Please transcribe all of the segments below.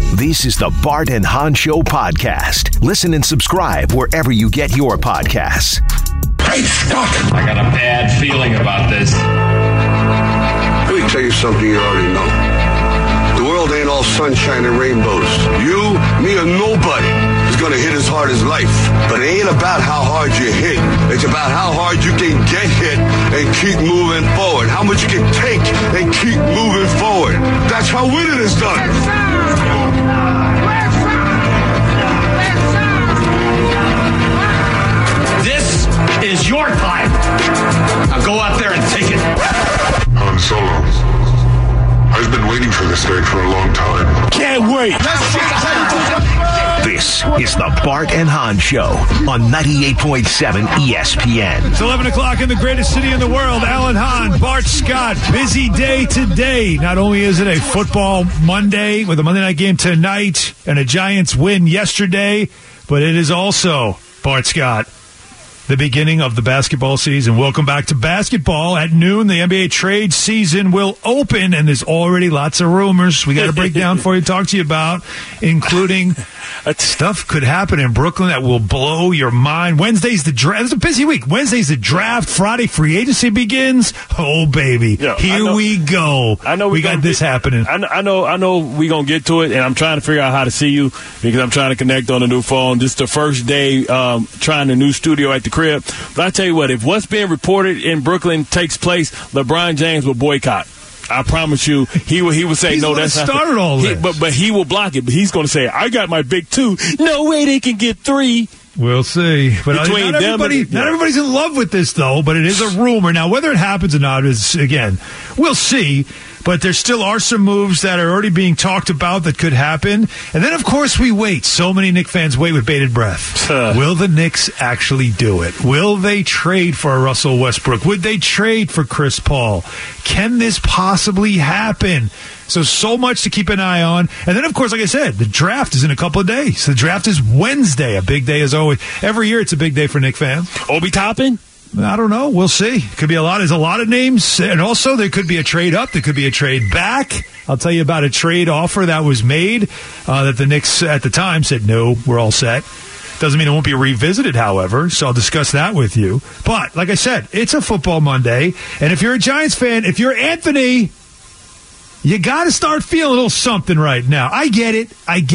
This is the Bart and Hahn Show podcast. Listen and subscribe wherever you get your podcasts. Hey, Scott! I got a bad feeling about this. Let me tell you something you already know. The world ain't all sunshine and rainbows. You, me, or nobody is gonna hit as hard as life. But it ain't about how hard you hit. It's about how hard you can get hit and keep moving forward. How much you can take and keep moving forward. That's how winning is done. This is your time. Now go out there and take it. Han Solo. I've been waiting for this day for a long time. Can't wait. This is the Bart and Hahn Show on 98.7 ESPN. It's 11 o'clock in the greatest city in the world. Alan Hahn, Bart Scott, busy day today. Not only is it a football Monday with a Monday night game tonight and a Giants win yesterday, but it is also, Bart Scott, the beginning of the basketball season. Welcome back to basketball. At noon, the NBA trade season will open, and there's already lots of rumors we got to break down for you, talk to you about, including stuff could happen in Brooklyn that will blow your mind. Wednesday's the draft. It's a busy week. Wednesday's the draft. Friday, free agency begins. Oh, baby. Here we go. I know we got this happening. I know we're going to get to it, and I'm trying to figure out how to see you because I'm trying to connect on a new phone. This is the first day trying a new studio at the crib. But I tell you what, if what's being reported in Brooklyn takes place, LeBron James will boycott. I promise you, he will say, no, that's not. Started all this. But he will block it. But he's going to say, I got my big two. No way they can get three. We'll see. But not everybody's in love with this, though, but it is a rumor. Now, whether it happens or not is, again, we'll see. But there still are some moves that are already being talked about that could happen. And then, of course, we wait. So many Knicks fans wait with bated breath. Will the Knicks actually do it? Will they trade for Russell Westbrook? Would they trade for Chris Paul? Can this possibly happen? So much to keep an eye on. And then, of course, like I said, the draft is in a couple of days. The draft is Wednesday, a big day as always. Every year it's a big day for Knicks fans. Obi Toppin? I don't know. We'll see. Could be a lot. There's a lot of names. And also, there could be a trade up. There could be a trade back. I'll tell you about a trade offer that was made that the Knicks at the time said, no, we're all set. Doesn't mean it won't be revisited, however, so I'll discuss that with you. But, like I said, it's a football Monday. And if you're a Giants fan, if you're Anthony, you got to start feeling a little something right now. I get it.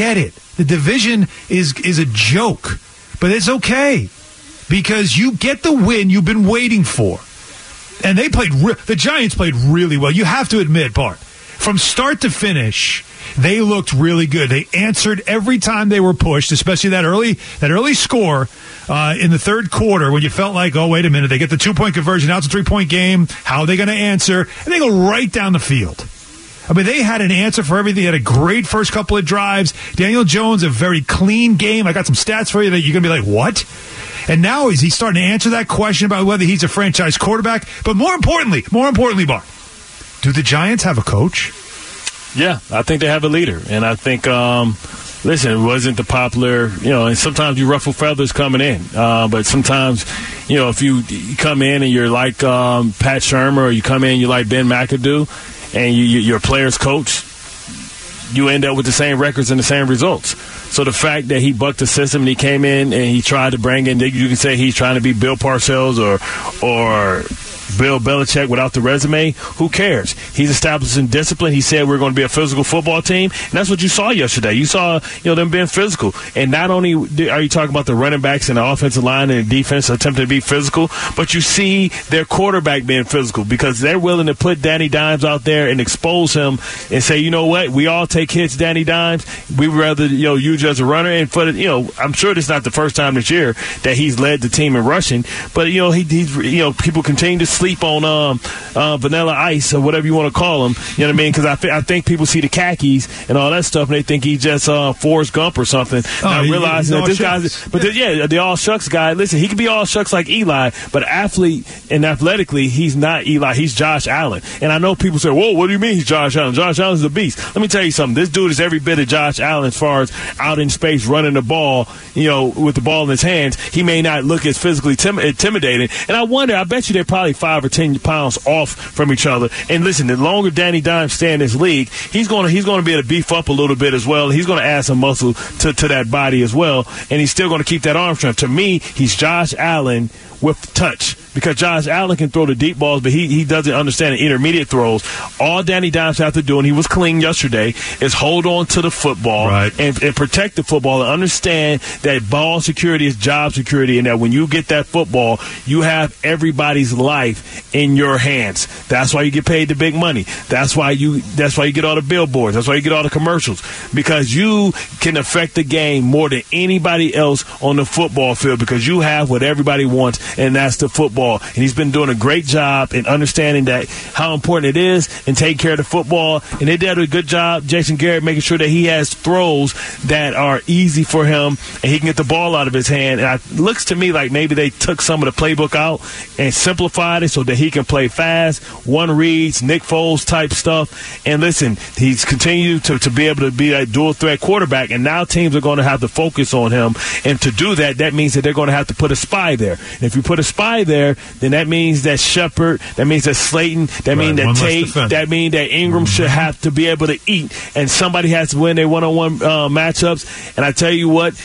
The division is a joke. But it's okay. Because you get the win you've been waiting for. And the Giants played really well. You have to admit, Bart, from start to finish, they looked really good. They answered every time they were pushed, especially that early score in the third quarter when you felt like, oh, wait a minute, they get the 2-point conversion, now it's a 3-point game. How are they going to answer? And they go right down the field. I mean, they had an answer for everything. They had a great first couple of drives. Daniel Jones, a very clean game. I got some stats for you that you're going to be like, what? And now is he starting to answer that question about whether he's a franchise quarterback? But more importantly, Bart, do the Giants have a coach? Yeah, I think they have a leader. And I think, listen, it wasn't the popular, and sometimes you ruffle feathers coming in. But sometimes, if you come in and you're like Pat Shurmur or you come in and you're like Ben McAdoo and you're a player's coach, you end up with the same records and the same results. So the fact that he bucked the system and he came in and he tried to bring in, you can say he's trying to be Bill Parcells or Bill Belichick without the resume, who cares? He's establishing discipline. He said we're going to be a physical football team, and that's what you saw yesterday. You saw, them being physical. And not only are you talking about the running backs and the offensive line and the defense attempting to be physical, but you see their quarterback being physical because they're willing to put Danny Dimes out there and expose him and say, you know what, we all take hits, Danny Dimes. We would rather, use you as a runner. And for I'm sure this is not the first time this year that he's led the team in rushing, but he's people continue to sleep on Vanilla Ice or whatever you want to call him. You know what I mean? Because I think people see the khakis and all that stuff and they think he's just Forrest Gump or something. Not realizing that this guy's, the all shucks guy. Listen, he can be all shucks like Eli, but athlete and athletically, he's not Eli. He's Josh Allen. And I know people say, "Whoa, what do you mean he's Josh Allen? Josh Allen's a beast." Let me tell you something. This dude is every bit of Josh Allen as far as out in space running the ball. With the ball in his hands, he may not look as physically intimidating. And I bet you they're probably 5 5 or 10 pounds off from each other. And listen, the longer Danny Dimes stay in this league, he's going to be able to beef up a little bit as well. He's going to add some muscle to that body as well, and he's still going to keep that arm strength. To me, he's Josh Allen with touch, because Josh Allen can throw the deep balls, but he doesn't understand the intermediate throws. All Danny Dimes have to do, and he was clean yesterday, is hold on to the football and protect the football and understand that ball security is job security, and that when you get that football, you have everybody's life in your hands. That's why you get paid the big money. That's why you get all the billboards. That's why you get all the commercials, because you can affect the game more than anybody else on the football field, because you have what everybody wants, and that's the football. And he's been doing a great job in understanding that how important it is and taking care of the football. And they did a good job, Jason Garrett, making sure that he has throws that are easy for him and he can get the ball out of his hand. And it looks to me like maybe they took some of the playbook out and simplified it so that he can play fast, one reads, Nick Foles type stuff. And listen, he's continued to be able to be that dual threat quarterback, and now teams are going to have to focus on him. And to do that, that means that they're going to have to put a spy there. And if you put a spy there, then that means that Shepard, that means that Slayton, that means that Tate, that means that Ingram should have to be able to eat, and somebody has to win their one-on-one matchups. And I tell you what,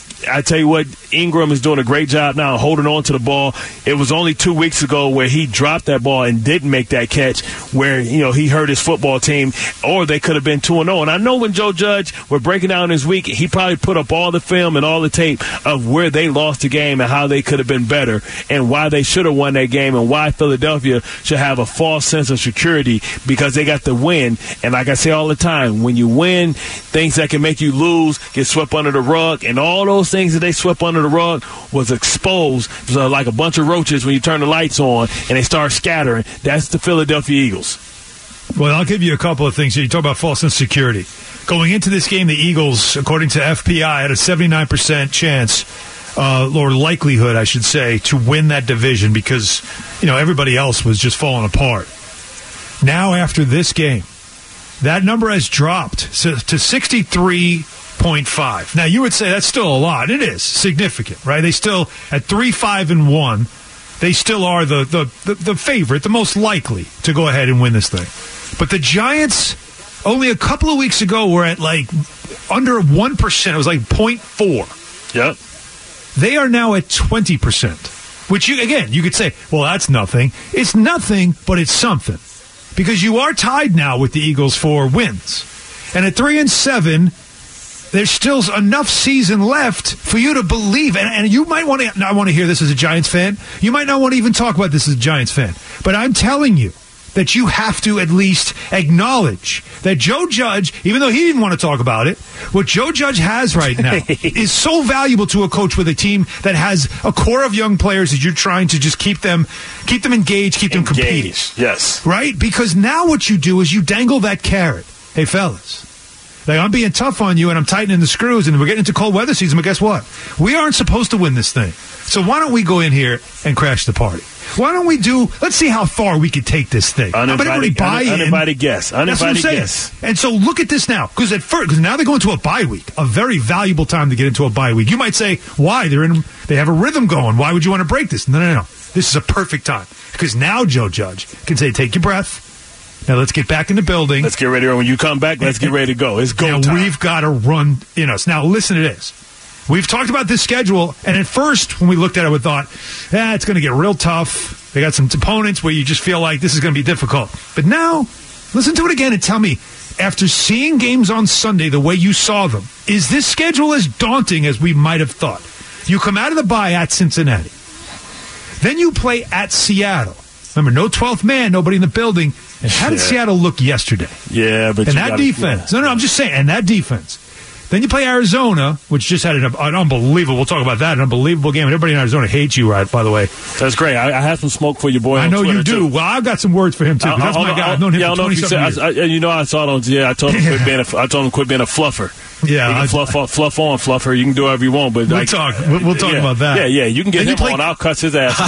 Ingram is doing a great job now holding on to the ball. It was only 2 weeks ago where he dropped that ball and didn't make that catch, where he hurt his football team, or they could have been 2-0. And I know when Joe Judge were breaking down this week, he probably put up all the film and all the tape of where they lost the game and how they could have been better and why they should have won that game and why Philadelphia should have a false sense of security because they got the win. And like I say all the time, when you win, things that can make you lose get swept under the rug, and all those things that they swept under the rug was exposed like a bunch of roaches when you turn the lights on and they start scattering. That's the Philadelphia Eagles. Well, I'll give you a couple of things here. You talk about false insecurity. Going into this game, the Eagles, according to FPI, had a 79% chance, or likelihood, I should say, to win that division because, everybody else was just falling apart. Now, after this game, that number has dropped to 63.5. Now, you would say that's still a lot. It is significant, right? They still, at 3-5-1, they still are the favorite, the most likely to go ahead and win this thing. But the Giants, only a couple of weeks ago, were at under 1%. It was 0.4. Yep. They are now at 20%, which, you could say, well, that's nothing. It's nothing, but it's something. Because you are tied now with the Eagles for wins. And at 3-7, there's still enough season left for you to believe. And you might not want to hear this as a Giants fan. You might not want to even talk about this as a Giants fan. But I'm telling you that you have to at least acknowledge that Joe Judge, even though he didn't want to talk about it, what Joe Judge has right now is so valuable to a coach with a team that has a core of young players that you're trying to just keep them engaged, keep them competing. Yes. Right? Because now what you do is you dangle that carrot. Hey, fellas. I'm being tough on you, and I'm tightening the screws, and we're getting into cold weather season, but guess what? We aren't supposed to win this thing. So why don't we go in here and crash the party? Why don't we let's see how far we can take this thing. Uninvited guess. That's what I'm saying. And so look at this now, because now they're going to a bye week, a very valuable time to get into a bye week. You might say, why? They have a rhythm going. Why would you want to break this? No. This is a perfect time, because now Joe Judge can say, take your breath. Now let's get back in the building. Let's get ready. When you come back, let's get ready to go. It's go time. We've got to run in us. Now listen to this. We've talked about this schedule, and at first when we looked at it, we thought, it's going to get real tough. They got some opponents where you just feel like this is going to be difficult. But now, listen to it again and tell me, after seeing games on Sunday the way you saw them, is this schedule as daunting as we might have thought? You come out of the bye at Cincinnati. Then you play at Seattle. Remember, no 12th man, nobody in the building. And how did Seattle look yesterday? Yeah, but and that defense. No, I'm just saying. And that defense. Then you play Arizona, which just had an unbelievable. We'll talk about that. An unbelievable game. And everybody in Arizona hates you, right? By the way, that's great. I have some smoke for your boy. I know Twitter you do. Too. Well, I've got some words for him too. That's my guy. I've known him for 27 years. I saw it on. Yeah, I told him quit being a fluffer. Yeah, you can fluff on, fluffer. You can do whatever you want, but we'll talk about that. Yeah. You can get him on. I'll cuss his ass.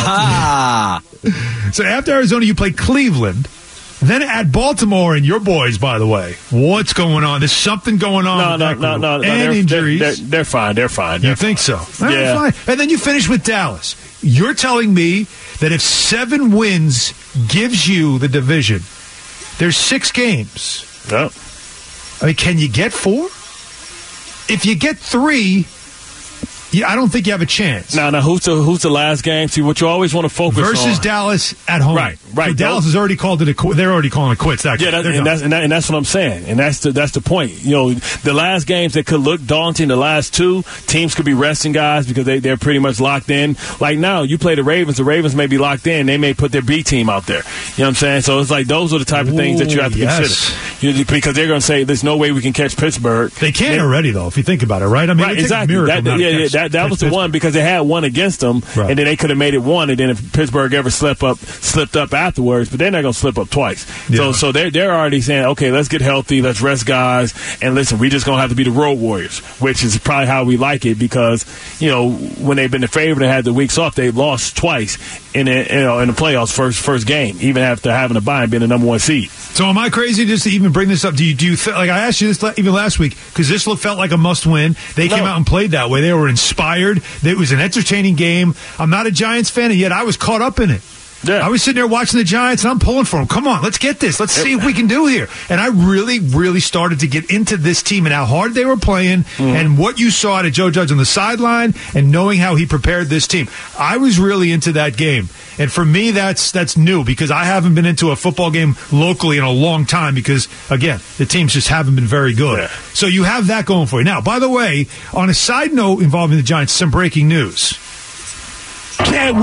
So after Arizona, you play Cleveland. Then at Baltimore, and your boys, by the way, what's going on? There's something going on. No. And injuries. They're fine. You think so? Yeah. Fine. And then you finish with Dallas. You're telling me that if 7 wins gives you the division, there's 6 games. Yep. I mean, can you get 4? If you get 3, I don't think you have a chance. Now, who's the last game? See, what you always want to focus on. Versus Dallas at home. Right. So Dallas has already called it they're already calling it quits. That's what I'm saying. And that's the point. You know, the last games that could look daunting, the last 2, teams could be resting guys because they're pretty much locked in. Like now, you play the Ravens may be locked in. They may put their B team out there. You know what I'm saying? So it's like those are the type of things that you have to consider. Because they're going to say there's no way we can catch Pittsburgh. They can already, though, if you think about it, right? I mean, right, exactly. That was the one because they had one against them, right. And then they could have made it 1, and then if Pittsburgh ever slipped up afterwards, but they're not going to slip up twice. Yeah. So they're already saying, okay, let's get healthy, let's rest guys, and listen, we just going to have to be the road warriors, which is probably how we like it because, you know, when they've been the favorite and had the weeks off, they've lost twice in the playoffs first game, even after having a bye and being the number 1 seed. So am I crazy just to even bring this up? Do you like I asked you this even last week because this felt like a must-win. They came out and played that way. They were inspired. It was an entertaining game. I'm not a Giants fan, and yet I was caught up in it. Yeah. I was sitting there watching the Giants, and I'm pulling for them. Come on, let's get this. Let's see what we can do here. And I really, really started to get into this team and how hard they were playing and what you saw out of Joe Judge on the sideline and knowing how he prepared this team. I was really into that game. And for me, that's new because I haven't been into a football game locally in a long time because, again, the teams just haven't been very good. Yeah. So you have that going for you. Now, by the way, on a side note involving the Giants, some breaking news. Can't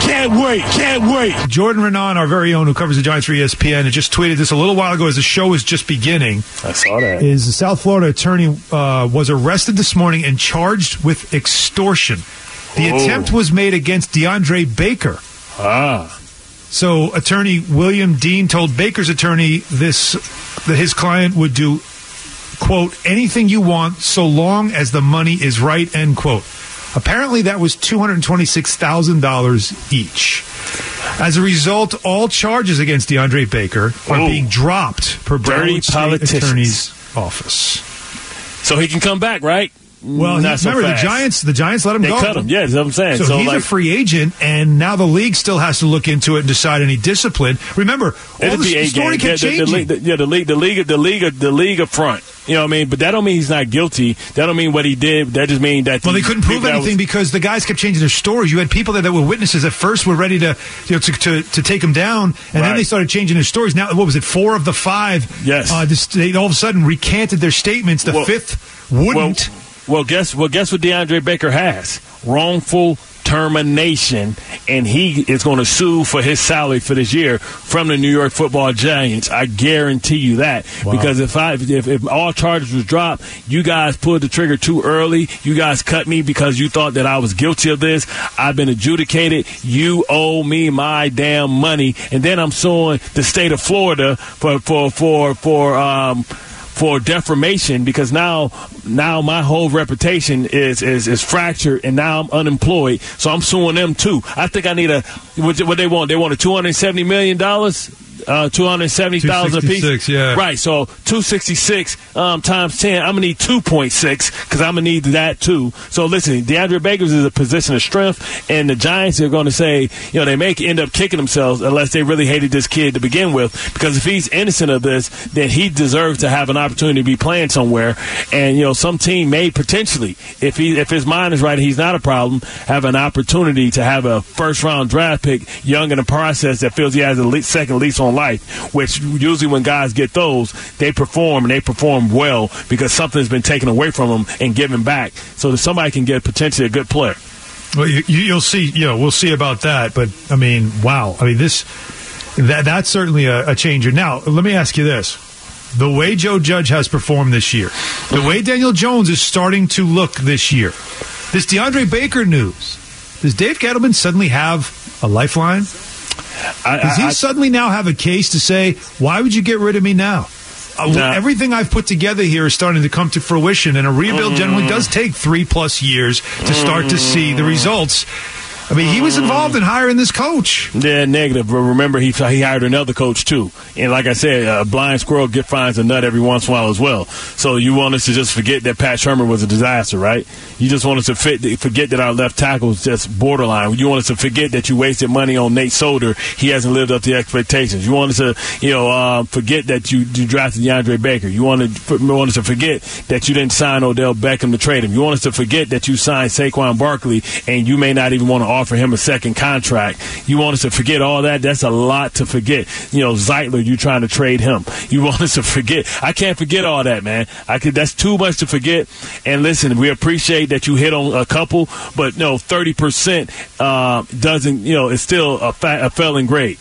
wait. Jordan Renan, our very own, who covers the Giants for ESPN, had just tweeted this a little while ago as the show was just beginning. I saw that. Is the South Florida attorney was arrested this morning and charged with extortion. The attempt was made against DeAndre Baker. So attorney William Dean told Baker's attorney that his client would do, quote, anything you want so long as the money is right, end quote. Apparently that was $226,000 each. As a result, all charges against DeAndre Baker are being dropped per Broward State Attorney's office. So he can come back, right? Well, remember the Giants let him go. They cut him. Yeah, that's what I'm saying. So he's a free agent, and now the league still has to look into it and decide any discipline. Remember, all the story kept changing. The league up front. You know what I mean? But that don't mean he's not guilty. That don't mean what he did. That just means that. Well, they couldn't prove anything because the guys kept changing their stories. You had people there that were witnesses at first were ready to take him down, and then they started changing their stories. Now, what was it? 4 of the 5. Yes. They all of a sudden recanted their statements. The 5th wouldn't. Well, guess what DeAndre Baker has? Wrongful termination, and he is going to sue for his salary for this year from the New York Football Giants. I guarantee you that. Wow. Because if all charges was dropped, you guys pulled the trigger too early. You guys cut me because you thought that I was guilty of this. I've been adjudicated. You owe me my damn money, and then I'm suing the state of Florida for defamation because now my whole reputation is fractured and now I'm unemployed. So I'm suing them too. I think I need what they want. They want a $270 million. 270,000 a piece. Yeah. Right. So 266 times 10. I'm gonna need 2.6 because I'm gonna need that too. So listen, DeAndre Baker's is a position of strength, and the Giants are going to say, they may end up kicking themselves unless they really hated this kid to begin with. Because if he's innocent of this, then he deserves to have an opportunity to be playing somewhere. And some team may potentially, if his mind is right, and he's not a problem, have an opportunity to have a first round draft pick, young in the process, that feels he has a second lease on life, which usually when guys get those, they perform, and they perform well because something's been taken away from them and given back. So that somebody can get potentially a good player. Well, you'll see. We'll see about that. But I mean, wow. I mean, that's certainly a changer. Now, let me ask you this: the way Joe Judge has performed this year, the way Daniel Jones is starting to look this year, this DeAndre Baker news, does Dave Gettleman suddenly have a lifeline? Does he suddenly now have a case to say, why would you get rid of me now? Everything I've put together here is starting to come to fruition, and a rebuild generally does take 3+ years to start to see the results. I mean, he was involved in hiring this coach. Yeah, negative. But remember, he hired another coach, too. And like I said, a blind squirrel finds a nut every once in a while as well. So you want us to just forget that Pat Shermer was a disaster, right? You just want us to forget that our left tackle is just borderline. You want us to forget that you wasted money on Nate Solder. He hasn't lived up to expectations. You want us to, forget that you drafted DeAndre Baker. You want us to forget that you didn't sign Odell Beckham to trade him. You want us to forget that you signed Saquon Barkley and you may not even want to offer him a second contract. You want us to forget all that? That's a lot to forget. Zeitler, you trying to trade him. You want us to forget. I can't forget all that, man. That's too much to forget. And listen, we appreciate that you hit on a couple, but 30% doesn't, it's still a failing grade.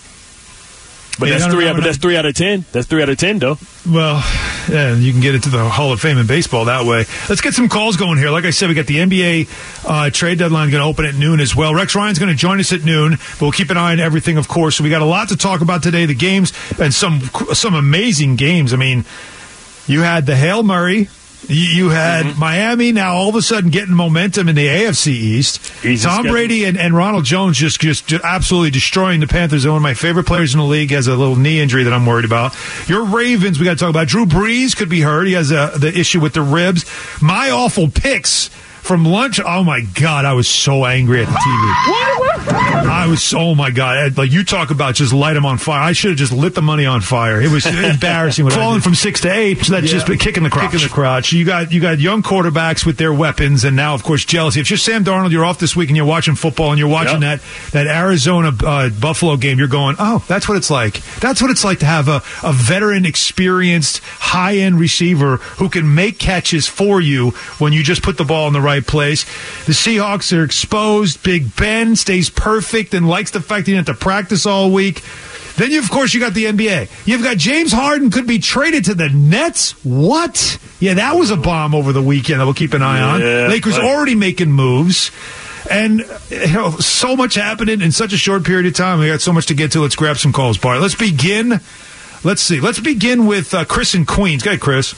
But that's 3 out of 10. That's 3 out of 10, though. Well, yeah, you can get into the Hall of Fame in baseball that way. Let's get some calls going here. Like I said, we got the NBA trade deadline going to open at noon as well. Rex Ryan's going to join us at noon. But we'll keep an eye on everything, of course. So we got a lot to talk about today. The games and some amazing games. I mean, you had the Hail Murray. You had Miami now all of a sudden getting momentum in the AFC East. Tom Brady and Ronald Jones just absolutely destroying the Panthers. They're one of my favorite players in the league. Has a little knee injury that I'm worried about. Your Ravens, we got to talk about. Drew Brees could be hurt. He has the issue with the ribs. My awful picks from lunch. Oh, my God. I was so angry at the TV. I was, oh, my God. Like, you talk about just light them on fire. I should have just lit the money on fire. It was embarrassing. Falling from 6 to 8, so that's just kicking the crotch. You got young quarterbacks with their weapons, and now, of course, jealousy. If you're Sam Darnold, you're off this week, and you're watching football, and you're watching that Arizona Buffalo game, you're going, oh, that's what it's like. That's what it's like to have a veteran, experienced, high-end receiver who can make catches for you when you just put the ball in the right place. The Seahawks are exposed. Big Ben stays perfect and likes the fact that he didn't have to practice all week. Then, you got the NBA. You've got James Harden could be traded to the Nets. What? Yeah, that was a bomb over the weekend that we'll keep an eye on. Lakers already making moves. And, so much happening in such a short period of time. We got so much to get to. Let's grab some calls, Bart. Let's begin. Let's see. Let's begin with Chris in Queens. Go ahead, Chris.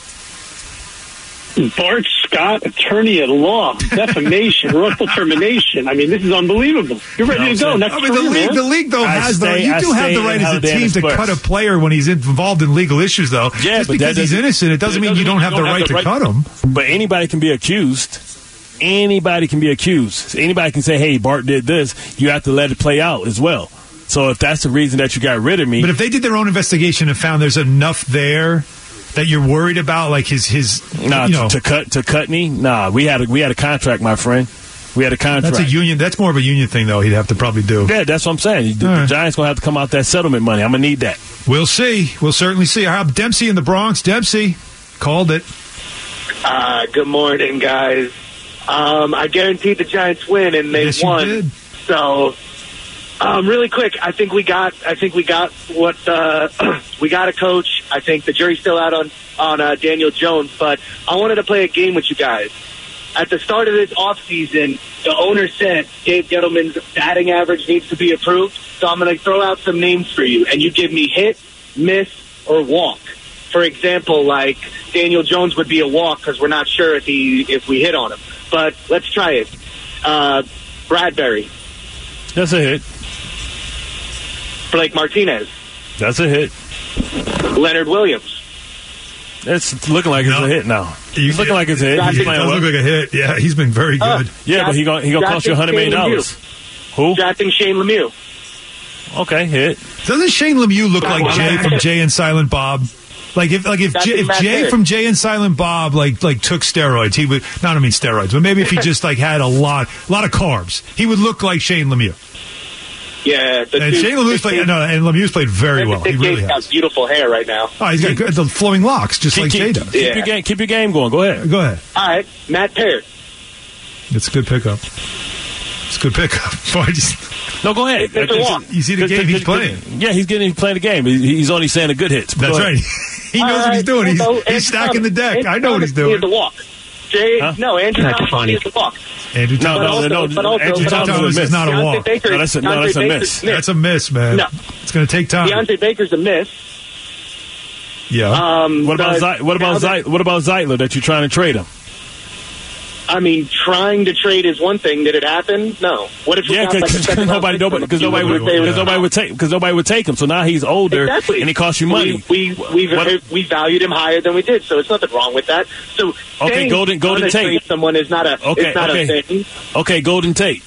Bart Scott, attorney at law, defamation, wrongful termination. I mean, this is unbelievable. You're ready to go. The league, though, has the you do have the right as a team to cut a player when he's involved in legal issues, though. Yeah, just because he's innocent, it doesn't mean you don't have the right to cut him. But anybody can be accused. Anybody can be accused. Anybody can say, hey, Bart did this. You have to let it play out as well. So if that's the reason that you got rid of me. But if they did their own investigation and found there's enough there that you're worried about, like his to cut me? Nah, we had a contract, my friend. We had a contract. That's a union. That's more of a union thing, though. He'd have to probably do. Yeah, that's what I'm saying. The Giants gonna have to come out that settlement money. I'm gonna need that. We'll see. We'll certainly see. I have Dempsey in the Bronx. Dempsey called it. Good morning, guys. I guaranteed the Giants win, and they won. You did. So. Really quick, I think we got what we got a coach. I think the jury's still out on Daniel Jones, but I wanted to play a game with you guys. At the start of this offseason, the owner said Dave Gettleman's batting average needs to be improved. So I'm going to throw out some names for you, and you give me hit, miss, or walk. For example, like Daniel Jones would be a walk because we're not sure if we hit on him. But let's try it. Bradbury. That's a hit. Blake Martinez. That's a hit. Leonard Williams. It's looking like it's a hit now. He's looking like it's a hit. He does look like a hit. Yeah, he's been very good. But he gonna cost you $100 million. Who? Drafting Shane Lemieux. Okay, hit. Doesn't Shane Lemieux look like Jay from Jay and Silent Bob? Like if Jay from Jay and Silent Bob like took steroids, he would not. I mean steroids, but maybe if he just had a lot of carbs, he would look like Shane Lemieux. Yeah, and Shane Lemieux's played. No, and Lemieux's played very well. He really has. Got beautiful hair right now. Oh, he's got the flowing locks, just like Jay does. Keep your game going. Go ahead. Go ahead. All right, Matt Parrott. It's a good pickup. It's a good pickup. No, go ahead. You see the game he's playing. Yeah, he's playing the game. He's only saying the good hits. That's right. He knows what he's doing. He's stacking the deck. I know what he's doing. He has the walk. Andrew Thomas is the walk. Andrew Thomas is not a walk. That's a miss. That's a miss, man. No. It's going to take time. Deontay Baker's a miss. Yeah. What about Zeitler that you're trying to trade him? I mean, trying to trade is one thing. Did it happen? No. What if because nobody would take him. So now he's older exactly. and he costs you money. We valued him higher than we did, so it's nothing wrong with that. So okay, Golden Tate. Someone is not a a thing. Okay, Golden Tate.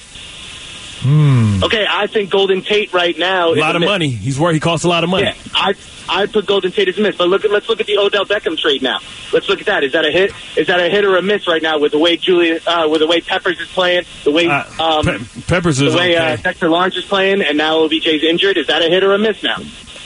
Okay, I think Golden Tate right now is a lot of money. He costs a lot of money. Yeah, I put Golden Tate as a miss. But let's look at the Odell Beckham trade now. Let's look at that. Is that a hit? Is that a hit or a miss right now with the way with the way Peppers is playing, the way Peppers is the way okay. Dexter Lawrence is playing, and now OBJ's injured? Is that a hit or a miss now?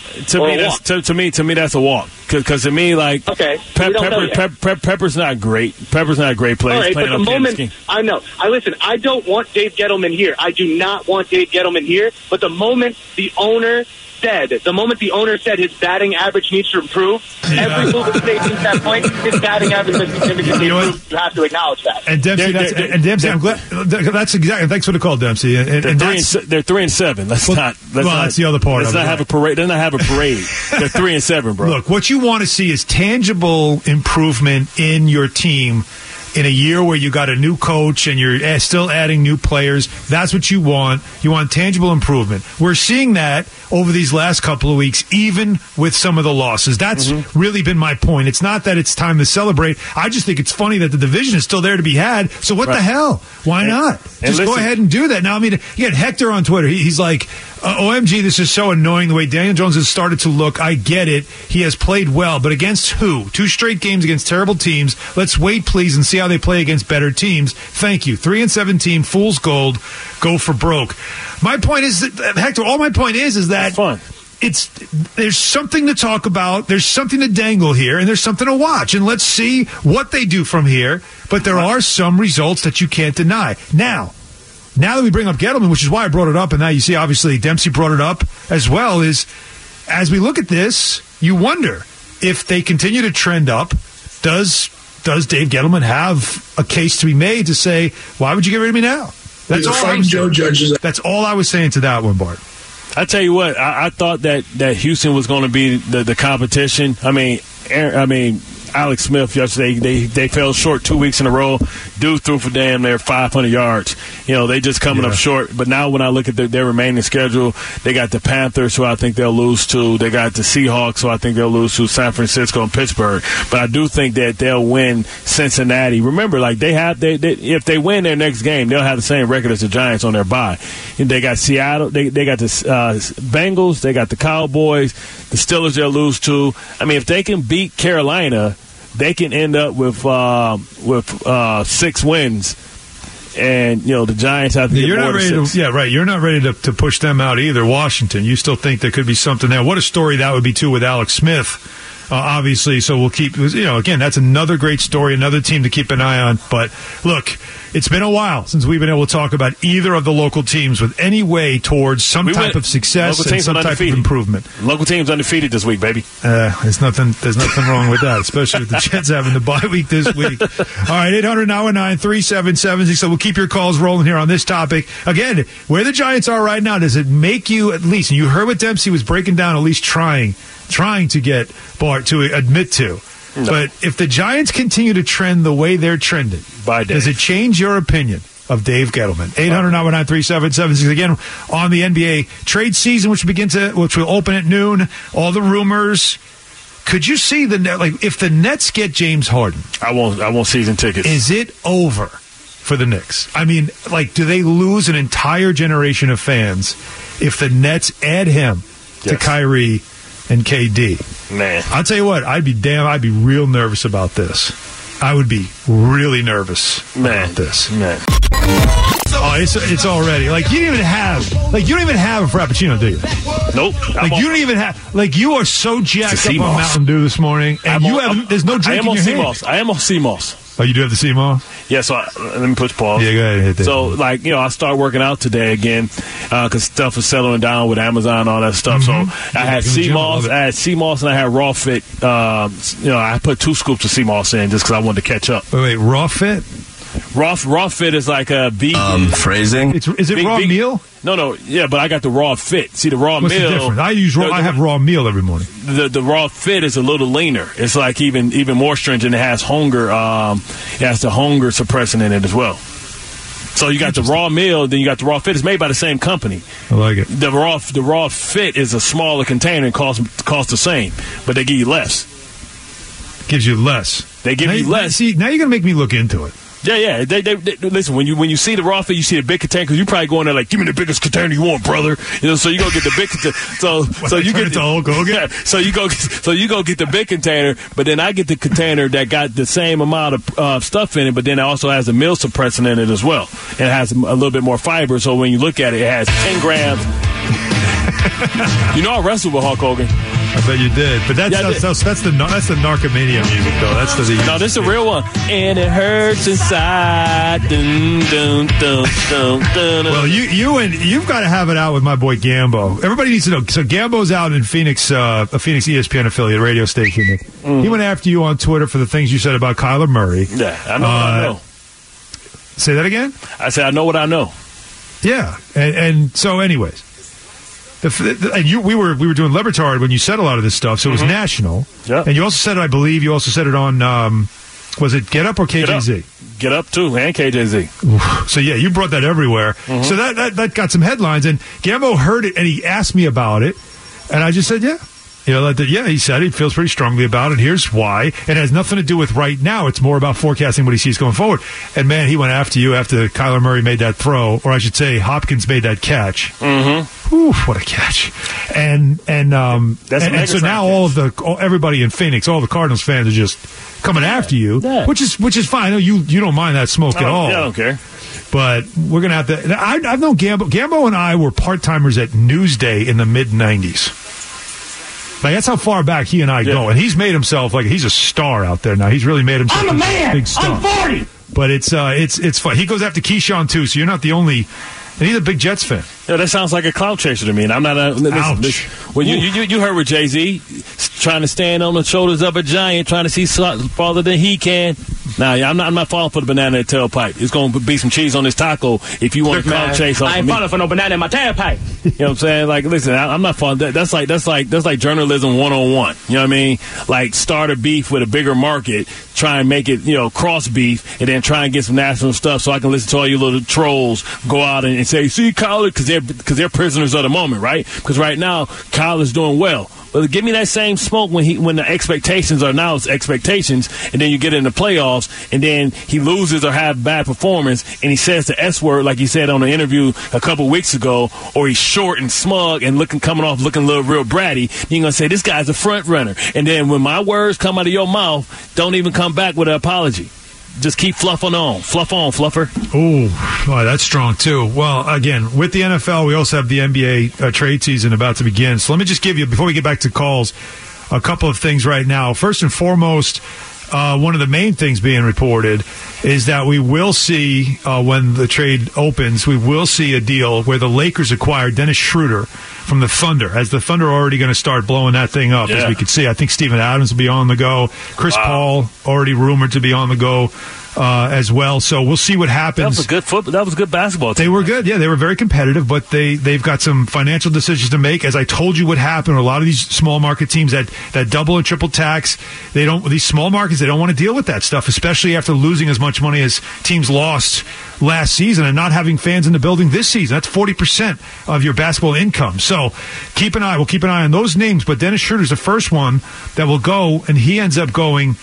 To me, that's a walk. Because to me, like, okay, Pepper's not great. Pepper's not a great player. All right, but the moment I know, I don't want Dave Gettleman here. I do not want Dave Gettleman here. But the moment the owner said his batting average needs to improve, every move of the state since that point, his batting average has significantly improved. You have to acknowledge that. And Dempsey, I'm glad. That's exactly. Thanks for the call, Dempsey. They're 3-7. That's the other part. Let's not have a parade. They're They're 3-7, bro. Look, what you want to see is tangible improvement in your team. In a year where you got a new coach and you're still adding new players, that's what you want. You want tangible improvement. We're seeing that over these last couple of weeks, even with some of the losses. That's really been my point. It's not that it's time to celebrate. I just think it's funny that the division is still there to be had. So what the hell? Why not? Just go ahead and do that. Now, I mean, you had Hector on Twitter. He's like, OMG, this is so annoying the way Daniel Jones has started to look. I get it. He has played well, but against who? 2 straight games against terrible teams. Let's wait, please, and see how they play against better teams. Thank you. 3-7 team, fool's gold, go for broke. My point is, Hector, all my point is that fun. There's something to talk about, there's something to dangle here, and there's something to watch. And let's see what they do from here. But there are some results that you can't deny. Now that we bring up Gettleman, which is why I brought it up, and now you see, obviously, Dempsey brought it up as well, is as we look at this, you wonder if they continue to trend up, does Dave Gettleman have a case to be made to say, why would you get rid of me now? That's all I was saying to that one, Bart. I tell you what, I thought that Houston was going to be the competition. I mean, Alex Smith yesterday, they fell short 2 weeks in a row. Dude threw for damn near 500 yards. They just coming up short. But now when I look at their remaining schedule, they got the Panthers, who I think they'll lose to. They got the Seahawks, who I think they'll lose to, San Francisco and Pittsburgh. But I do think that they'll win Cincinnati. Remember, like if they win their next game, they'll have the same record as the Giants on their bye. They got Seattle. They got the Bengals. They got the Cowboys. The Steelers they'll lose to. I mean, if they can beat Carolina, they can end up with 6 wins, and the Giants have to get more than 6. You're not ready to push them out either. Washington, you still think there could be something there. What a story that would be too with Alex Smith. Obviously, so we'll keep, again, that's another great story, another team to keep an eye on. But look, it's been a while since we've been able to talk about either of the local teams with any way towards some type of success and some type of improvement. Local teams undefeated this week, baby. There's nothing wrong with that, especially with the Jets having the bye week this week. All right, 800-919-3776. So we'll keep your calls rolling here on this topic. Again, where the Giants are right now, does it make you at least, and you heard what Dempsey was breaking down, at least trying to get Bart to admit to. No. But if the Giants continue to trend the way they're trending, does it change your opinion of Dave Gettleman? 800-919-3776. Again, on the NBA trade season, which will open at noon, all the rumors. Could you see if the Nets get James Harden? I want season tickets. Is it over for the Knicks? I mean, do they lose an entire generation of fans if the Nets add him to Kyrie and KD? Man, I'll tell you what, I'd be real nervous about this. I would be really nervous about this. Man. Oh, it's already you don't even have a Frappuccino, do you? Nope. You don't even have you are so jacked up on Mountain Dew this morning, and there's no drink in your hand. I am on CMOS. Oh, you do have the CMOS? Yeah, so let me push pause. Yeah, go ahead and hit that. So, I start working out today again because stuff is settling down with Amazon and all that stuff. Mm-hmm. So, I had CMOS, and I had Raw Fit. I put 2 scoops of CMOS in just because I wanted to catch up. Wait, Raw Fit? Raw fit is like a beef. Phrasing. Is it raw meal? No. Yeah, but I got the raw fit. See, the raw What's meal. The difference? I have raw meal every morning. The raw fit is a little leaner. It's like even more stringent. It has hunger. It has the hunger suppressant in it as well. So you got the raw meal, then you got the raw fit. It's made by the same company. I like it. The raw fit is a smaller container and costs the same, but they give you less. Gives you less. They give you less. See, now you're gonna make me look into it. Yeah. They listen, when you see the raw fit, you see the big container, because you probably go in there like, give me the biggest container you want, brother. So you go get the big container. So you get the Hulk Hogan. Yeah, so you go get the big container, but then I get the container that got the same amount of stuff in it, but then it also has a meal suppressant in it as well. And it has a little bit more fiber. So when you look at it, it has 10 grams. You know, I wrestled with Hulk Hogan. I bet you did, but that's the Narcomania music though. That's no, this is a real one, and it hurts inside. Dun, dun, dun, dun, dun. Well, you've got to have it out with my boy Gambo. Everybody needs to know. So Gambo's out in Phoenix, a Phoenix ESPN affiliate radio station. He went after you on Twitter for the things you said about Kyler Murray. Yeah, I know what I know. Say that again. I said I know what I know. Yeah, and so anyways. We were doing Libertard when you said a lot of this stuff, so it was national. Yeah. And you also said it, I believe, you also said it on, was it Get Up or KJZ? Get Up too, and KJZ. So yeah, you brought that everywhere. So that got some headlines, and Gambo heard it and he asked me about it, and I just said, yeah. He said he feels pretty strongly about it. Here's why. It has nothing to do with right now. It's more about forecasting what he sees going forward. And, man, he went after you after Kyler Murray made that throw, or I should say Hopkins made that catch. Whew, what a catch. And so now everybody in Phoenix, all the Cardinals fans are just coming after you, which is fine. I know you don't mind that smoke at all. Yeah, I don't care. But we're going to have to – I've known Gambo. Gambo and I were part-timers at Newsday in the mid-'90s. Like, that's how far back he and I go. And he's made himself like he's a star out there now. He's really made himself I'm a man. Big star. I'm 40. But it's fun. He goes after Keyshawn too, so you're not the only. And he's a big Jets fan. Yeah, that sounds like a clout chaser to me. And I'm not a. Well, you heard with Jay-Z trying to stand on the shoulders of a giant, trying to see farther than he can. Nah, I'm not falling for the banana in the tailpipe. It's going to be some cheese on this taco if you want to clout chase. I ain't falling for no banana in my tailpipe. You know what I'm saying? Like, listen, I'm not falling. That's like journalism 101. You know what I mean? Like, start a beef with a bigger market, try and make it, cross beef, and then try and get some national stuff so I can listen to all you little trolls go out and say, see, Kyler, because they're prisoners of the moment, right? Because right now, Kyler's doing well. But give me that same smoke when the expectations are now expectations, and then you get in the playoffs, and then he loses or have bad performance, and he says the S word like he said on the interview a couple weeks ago, or he's short and smug and coming off looking a little real bratty. You're gonna say this guy's a front runner, and then when my words come out of your mouth, don't even come back with an apology. Just keep fluffing on. Fluff on, fluffer. Oh, that's strong, too. Well, again, with the NFL, we also have the NBA trade season about to begin. So let me just give you, before we get back to calls, a couple of things right now. First and foremost, one of the main things being reported is that we will see, when the trade opens, we will see a deal where the Lakers acquire Dennis Schroeder from the Thunder. As the Thunder are already going to start blowing that thing up, as we can see. I think Steven Adams will be on the go. Chris Paul already rumored to be on the go as well. So we'll see what happens. That was a good football. That was a good basketball team. They were good. Yeah, they were very competitive, but they've got some financial decisions to make. As I told you, what happened. A lot of these small market teams that double and triple tax. These small markets, they don't want to deal with that stuff, especially after losing as much money as teams lost last season and not having fans in the building this season. That's 40% of your basketball income. So we'll keep an eye on those names. But Dennis Schroeder's the first one that will go, and he ends up going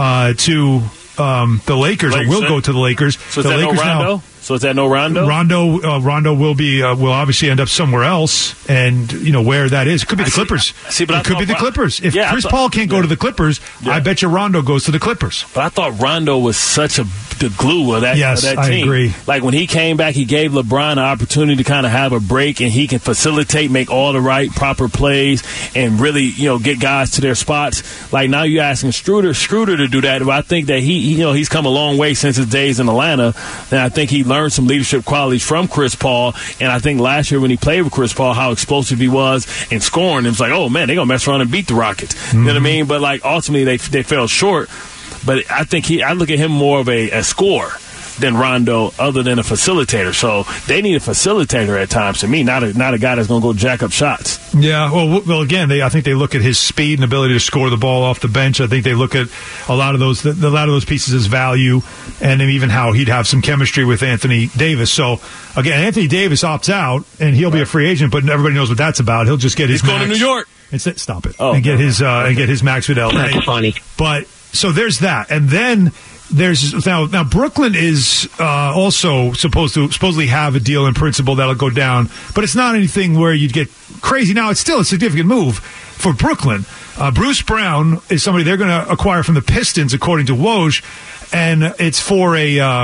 to the Lakers, or will go to the Lakers. So is the that Lakers no Rondo? Now, so is that no Rondo? Rondo will obviously end up somewhere else, and where that is. It could be the Clippers. It could be the Clippers. If Chris Paul can't go to the Clippers, I bet you Rondo goes to the Clippers. But I thought Rondo was such the glue of that, of that team. I agree. Like when he came back, he gave LeBron an opportunity to kind of have a break, and he can facilitate, make all the right, proper plays, and really, get guys to their spots. Like now you're asking Schroeder to do that, but I think that he's come a long way since his days in Atlanta, and I think he learned some leadership qualities from Chris Paul. And I think last year when he played with Chris Paul, how explosive he was in scoring, it was like, oh man, they're gonna mess around and beat the Rockets. You know what I mean? But like ultimately they fell short. But I think I look at him more of a scorer than Rondo other than a facilitator. So they need a facilitator at times, to me, not a guy that's going to go jack up shots. Yeah, well, again, I think they look at his speed and ability to score the ball off the bench. I think they look at a lot of those pieces as value, and even how he'd have some chemistry with Anthony Davis. So, again, Anthony Davis opts out, and he'll be a free agent, but everybody knows what that's about. He'll just get his He's going to New York. Stop it. And get his max with LA. That's funny. But so there's that, and then there's now Brooklyn is also supposedly have a deal in principle that'll go down, but it's not anything where you'd get crazy. Now it's still a significant move for Brooklyn. Bruce Brown is somebody they're going to acquire from the Pistons, according to Woj, and it's for a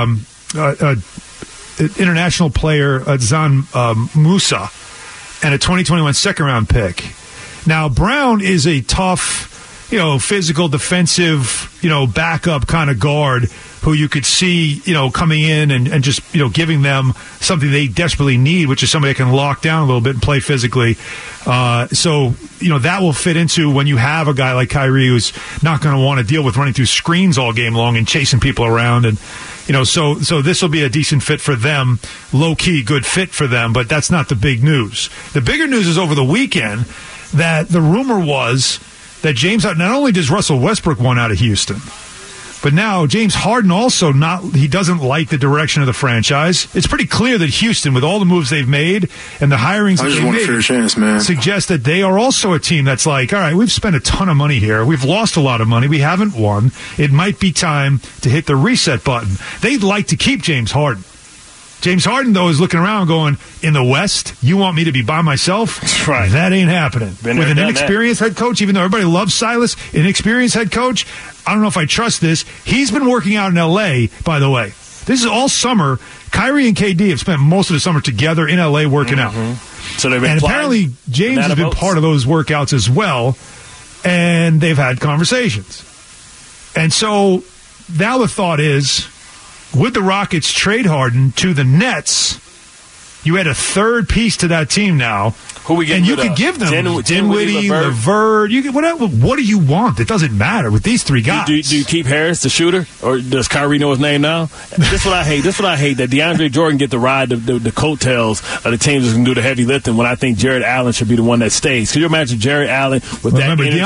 international player, Zan Musa, and a 2021 second-round pick. Now, Brown is a tough, physical, defensive, backup kind of guard who you could see, coming in and just, giving them something they desperately need, which is somebody that can lock down a little bit and play physically. So that will fit into when you have a guy like Kyrie who's not going to want to deal with running through screens all game long and chasing people around. And, so this will be a decent fit for them, low-key good fit for them, but that's not the big news. The bigger news is over the weekend that the rumor was that not only does Russell Westbrook want out of Houston, but now James Harden also he doesn't like the direction of the franchise. It's pretty clear that Houston, with all the moves they've made and the hirings that they've made, a fair chance, man. Suggest that they are also a team that's like, all right, we've spent a ton of money here. We've lost a lot of money. We haven't won. It might be time to hit the reset button. They'd like to keep James Harden. James Harden, though, is looking around going, in the West, you want me to be by myself? That's right. That ain't happening. With an inexperienced head coach, even though everybody loves Silas, inexperienced head coach, I don't know if I trust this. He's been working out in L.A., by the way. This is all summer. Kyrie and KD have spent most of the summer together in L.A. working out. So they've been and apparently James has been part of those workouts as well, and they've had conversations. And so now the thought is, would the Rockets trade Harden to the Nets? You add a third piece to that team now. Who we getting? And you could give them Dinwiddie, LeVert. You what do you want? It doesn't matter with these three guys. Do you keep Harris, the shooter, or does Kyrie know his name now? This is what I hate. That DeAndre Jordan get to ride the coattails of the teams that can do the heavy lifting. When I think Jared Allen should be the one that stays. Could you imagine Jared Allen with that energy?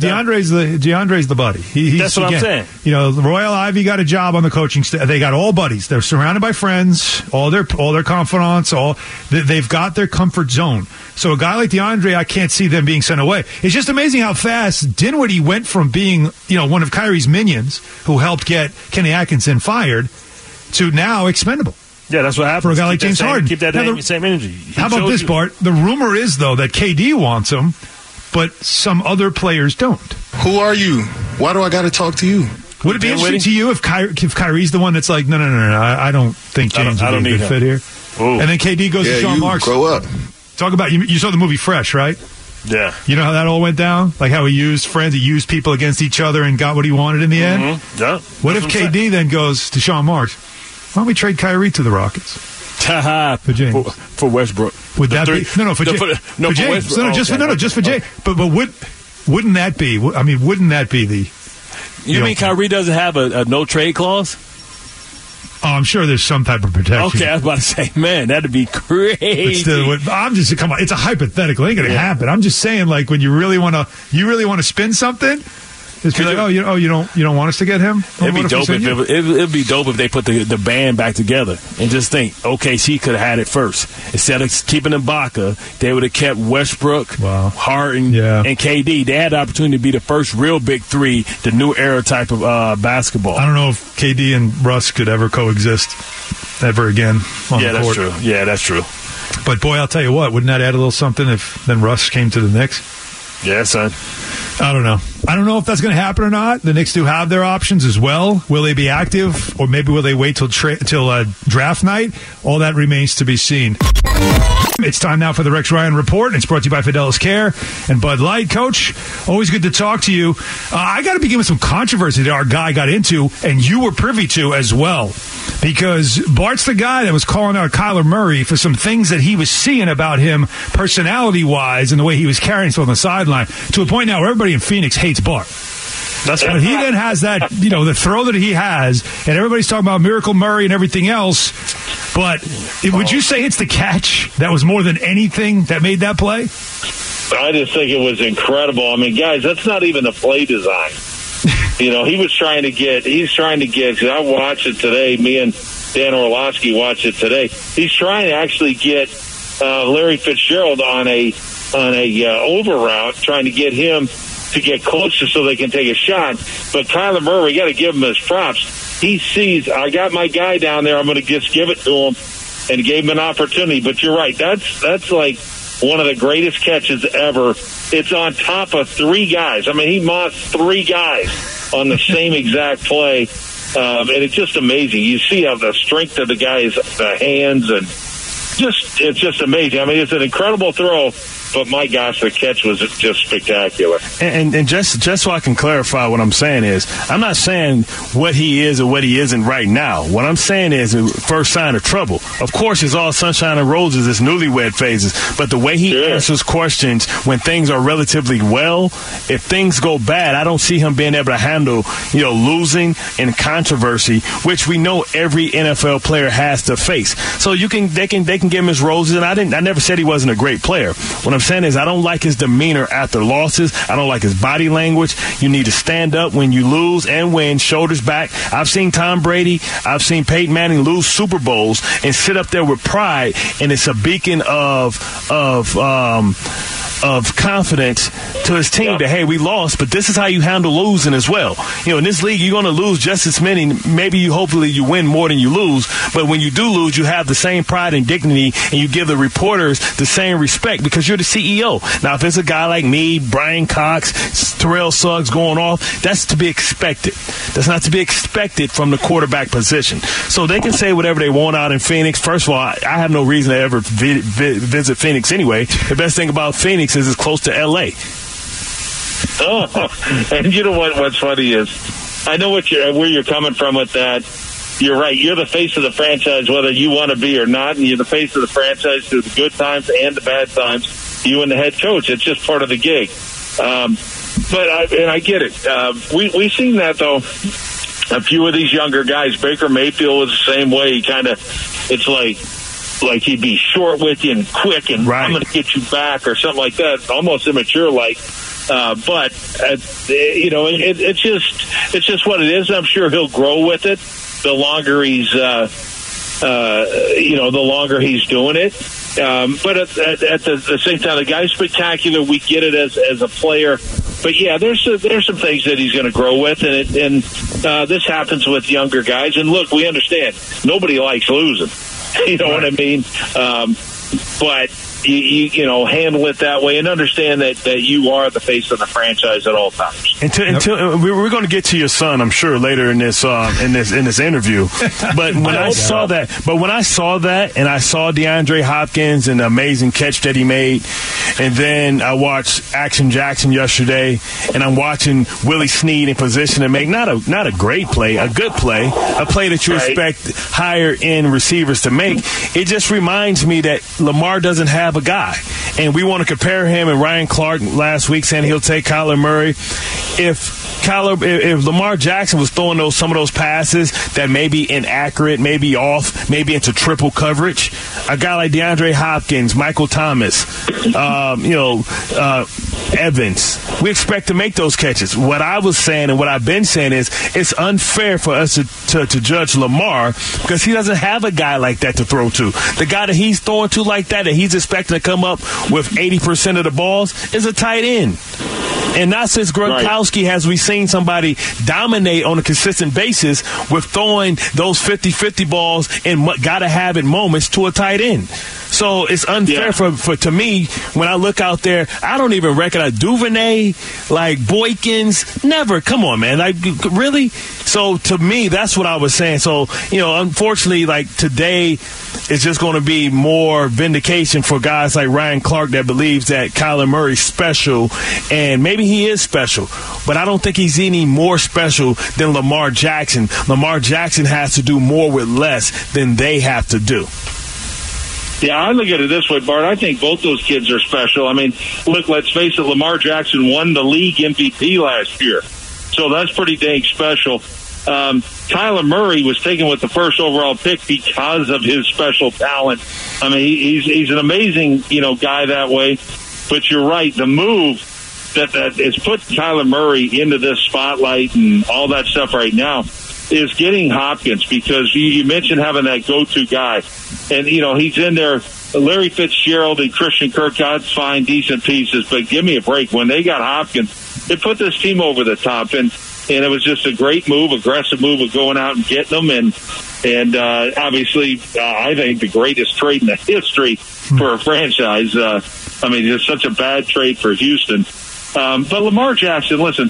DeAndre's the buddy. That's what I'm saying. Royal Ivy got a job on the coaching staff. They got all buddies. They're surrounded by friends. All their confidants. They've got their comfort zone. So a guy like DeAndre, I can't see them being sent away. It's just amazing how fast Dinwiddie went from being, one of Kyrie's minions who helped get Kenny Atkinson fired to now expendable. Yeah, that's what happened for a guy like James Harden. Keep that same energy. How about this, Bart? The rumor is, though, that KD wants him, but some other players don't. Who are you? Why do I got to talk to you? Would it be interesting to you if Kyrie's the one that's like, no, I don't think James would be a good fit here? Ooh. And then KD goes to Sean Marks. Grow up. Talk about, you saw the movie Fresh, right? Yeah. You know how that all went down? Like how he used friends, he used people against each other and got what he wanted in the end? Yeah. What if KD then goes to Sean Marks? Why don't we trade Kyrie to the Rockets? For James. For Westbrook. Would that be? No, for James. Just for James. But wouldn't that be? I mean, wouldn't that be the? You mean Kyrie doesn't have a no trade clause? Oh, I'm sure there's some type of protection. Okay, I was about to say, man, that'd be crazy. Come on, it's a hypothetical. It ain't gonna happen. I'm just saying, like, when you really want to spin something, just be like, you don't want us to get him. It'd be dope it'd be dope if they put the band back together and just think, okay, she could have had it first instead of keeping Ibaka. They would have kept Westbrook, Harden, and KD. They had the opportunity to be the first real big three, the new era type of basketball. I don't know if KD and Russ could ever coexist ever again on the court. That's true. Yeah, that's true. But boy, I'll tell you what, wouldn't that add a little something if then Russ came to the Knicks? Yeah, son. I don't know. I don't know if that's going to happen or not. The Knicks do have their options as well. Will they be active, or maybe will they wait till draft night? All that remains to be seen. It's time now for the Rex Ryan Report. It's brought to you by Fidelis Care and Bud Light. Coach, always good to talk to you. I got to begin with some controversy that our guy got into, and you were privy to as well. Because Bart's the guy that was calling out Kyler Murray for some things that he was seeing about him personality-wise and the way he was carrying himself on the sideline, to a point now where everybody in Phoenix hates Bart. But he then has that, the throw that he has, and everybody's talking about Miracle Murray and everything else. But would you say it's the catch that was more than anything that made that play? I just think it was incredible. I mean, guys, that's not even a play design. He's trying to get, because I watched it today, me and Dan Orlowski watched it today. He's trying to actually get Larry Fitzgerald on a over route, trying to get him to get closer so they can take a shot. But Kyler Murray, we got to give him his props. He sees, I got my guy down there, I'm going to just give it to him, and gave him an opportunity. But you're right, that's like one of the greatest catches ever. It's on top of 3 guys. I mean, he mossed 3 guys on the same exact play. And it's just amazing. You see how the strength of the guy's hands, and it's just amazing. I mean, it's an incredible throw. But my gosh, the catch was just spectacular. And just so I can clarify what I'm saying is, I'm not saying what he is or what he isn't right now. What I'm saying is first sign of trouble. Of course, it's all sunshine and roses, it's newlywed phases. But the way he answers questions when things are relatively well, if things go bad, I don't see him being able to handle, losing and controversy, which we know every NFL player has to face. So they can give him his roses, and I never said he wasn't a great player. What I'm saying is I don't like his demeanor after losses. I don't like his body language. You need to stand up when you lose and win, shoulders back. I've seen Tom Brady, I've seen Peyton Manning lose Super Bowls and sit up there with pride, and it's a beacon of confidence to his team that, hey, we lost, but this is how you handle losing as well. In this league, you're going to lose just as many. Maybe hopefully you win more than you lose, but when you do lose, you have the same pride and dignity, and you give the reporters the same respect because you're the CEO. Now, if it's a guy like me, Brian Cox, Terrell Suggs going off, that's to be expected. That's not to be expected from the quarterback position. So they can say whatever they want out in Phoenix. First of all, I have no reason to ever visit Phoenix anyway. The best thing about Phoenix is it's close to L.A. Oh, and you know what's funny is, I know where you're coming from with that. You're right. You're the face of the franchise, whether you want to be or not, and you're the face of the franchise through the good times and the bad times. You and the head coach. It's just part of the gig. But I get it. We've seen that, though. A few of these younger guys, Baker Mayfield was the same way. He kind of, it's like he'd be short with you and quick, and I'm going to get you back or something like that. Almost immature like. But it's just what it is. I'm sure he'll grow with it. The longer he's, the longer he's doing it. But at the same time, the guy's spectacular. We get it as a player. But yeah, there's some things that he's going to grow with, and this happens with younger guys. And look, we understand nobody likes losing. You know what I mean? But you handle it that way and understand that you are the face of the franchise at all times. Until we're going to get to your son, I'm sure, later in this interview. But when I saw that, and I saw DeAndre Hopkins and the amazing catch that he made, and then I watched Action Jackson yesterday, and I'm watching Willie Snead in position to make not a great play, a good play, a play that you expect higher end receivers to make. It just reminds me that Lamar doesn't have a guy, and we want to compare him and Ryan Clark last week, saying he'll take Kyler Murray. If Lamar Jackson was throwing some of those passes that may be inaccurate, maybe off, maybe into triple coverage, a guy like DeAndre Hopkins, Michael Thomas, Evans, we expect to make those catches. What I was saying and what I've been saying is it's unfair for us to judge Lamar because he doesn't have a guy like that to throw to. The guy that he's throwing to like that he's expecting to come up with 80% of the balls is a tight end. And not since Gronkowski has we seen somebody dominate on a consistent basis with throwing those 50-50 balls in gotta-have-it moments to a tight end. So it's unfair for to me, when I look out there, I don't even recognize Duvernay, like Boykins, never. Come on, man. Like, really? So to me, that's what I was saying. So, unfortunately, like today, it's just going to be more vindication for guys like Ryan Clark that believes that Kyler Murray's special, and maybe he is special, but I don't think he's any more special than Lamar Jackson. Lamar Jackson has to do more with less than they have to do. Yeah, I look at it this way, Bart. I think both those kids are special. I mean, look, let's face it, Lamar Jackson won the league MVP last year. So that's pretty dang special. Kyler Murray was taken with the first overall pick because of his special talent. I mean, he's an amazing, guy that way. But you're right. The move that has put Kyler Murray into this spotlight and all that stuff right now is getting Hopkins, because you mentioned having that go-to guy. And, he's in there. Larry Fitzgerald and Christian Kirk, that's fine, decent pieces. But give me a break. When they got Hopkins, it put this team over the top. And it was just a great move, aggressive move of going out and getting them. And obviously, I think the greatest trade in the history for a franchise. It's such a bad trade for Houston. But Lamar Jackson, listen,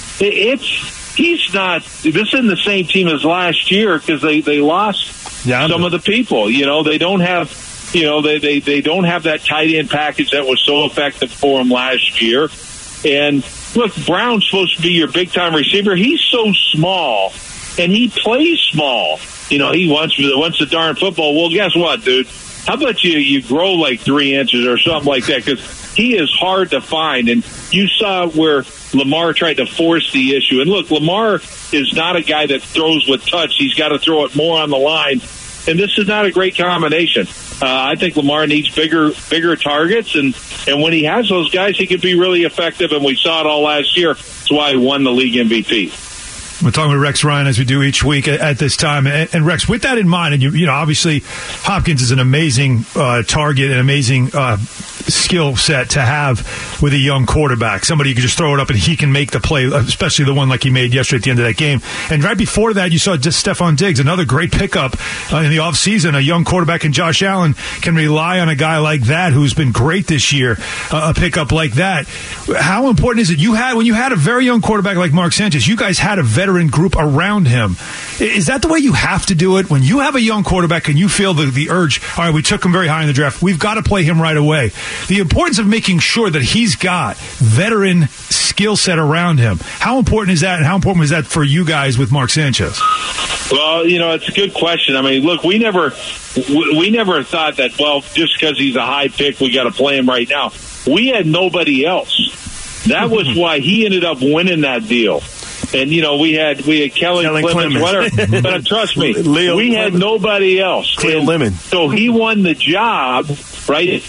he's not. This isn't the same team as last year, because they lost some of the people. They don't have. They don't have that tight end package that was so effective for them last year. And look, Brown's supposed to be your big time receiver. He's so small, and he plays small. He wants the darn football. Well, guess what, dude? How about you grow like 3 inches or something like that? Because he is hard to find. And you saw where Lamar tried to force the issue. And look, Lamar is not a guy that throws with touch. He's got to throw it more on the line. And this is not a great combination. I think Lamar needs bigger targets, and when he has those guys, he can be really effective, and we saw it all last year. That's why he won the league MVP. We're talking with Rex Ryan, as we do each week at this time. And Rex, with that in mind, and obviously Hopkins is an amazing target, an amazing skill set to have with a young quarterback. Somebody you can just throw it up and he can make the play, especially the one like he made yesterday at the end of that game. And right before that, you saw just Stephon Diggs, another great pickup in the offseason. A young quarterback, and Josh Allen can rely on a guy like that who's been great this year, a pickup like that. How important is it? When you had a very young quarterback like Mark Sanchez, you guys had a veteran group around him. Is that the way you have to do it? When you have a young quarterback and you feel the urge, all right, we took him very high in the draft, we've got to play him right away. The importance of making sure that he's got veteran skill set around him. How important is that, and how important was that for you guys with Mark Sanchez? Well, it's a good question. I mean, look, we never thought that, well, just because he's a high pick, we got to play him right now. We had nobody else. That was why he ended up winning that deal. And, we had Kellen Clemens, whatever. But trust me, we had nobody else. So he won the job, right?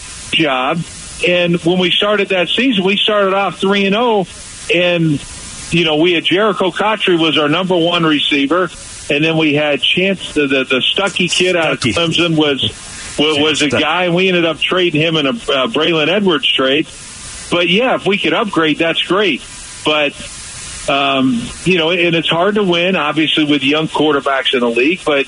And when we started that season, we started off 3-0. And, we had Jericho Cotchery was our number one receiver. And then we had Chance, the Stuckey kid out of Clemson was a guy. And we ended up trading him in a Braylon Edwards trade. But, yeah, if we could upgrade, that's great. But and it's hard to win, obviously, with young quarterbacks in the league. But,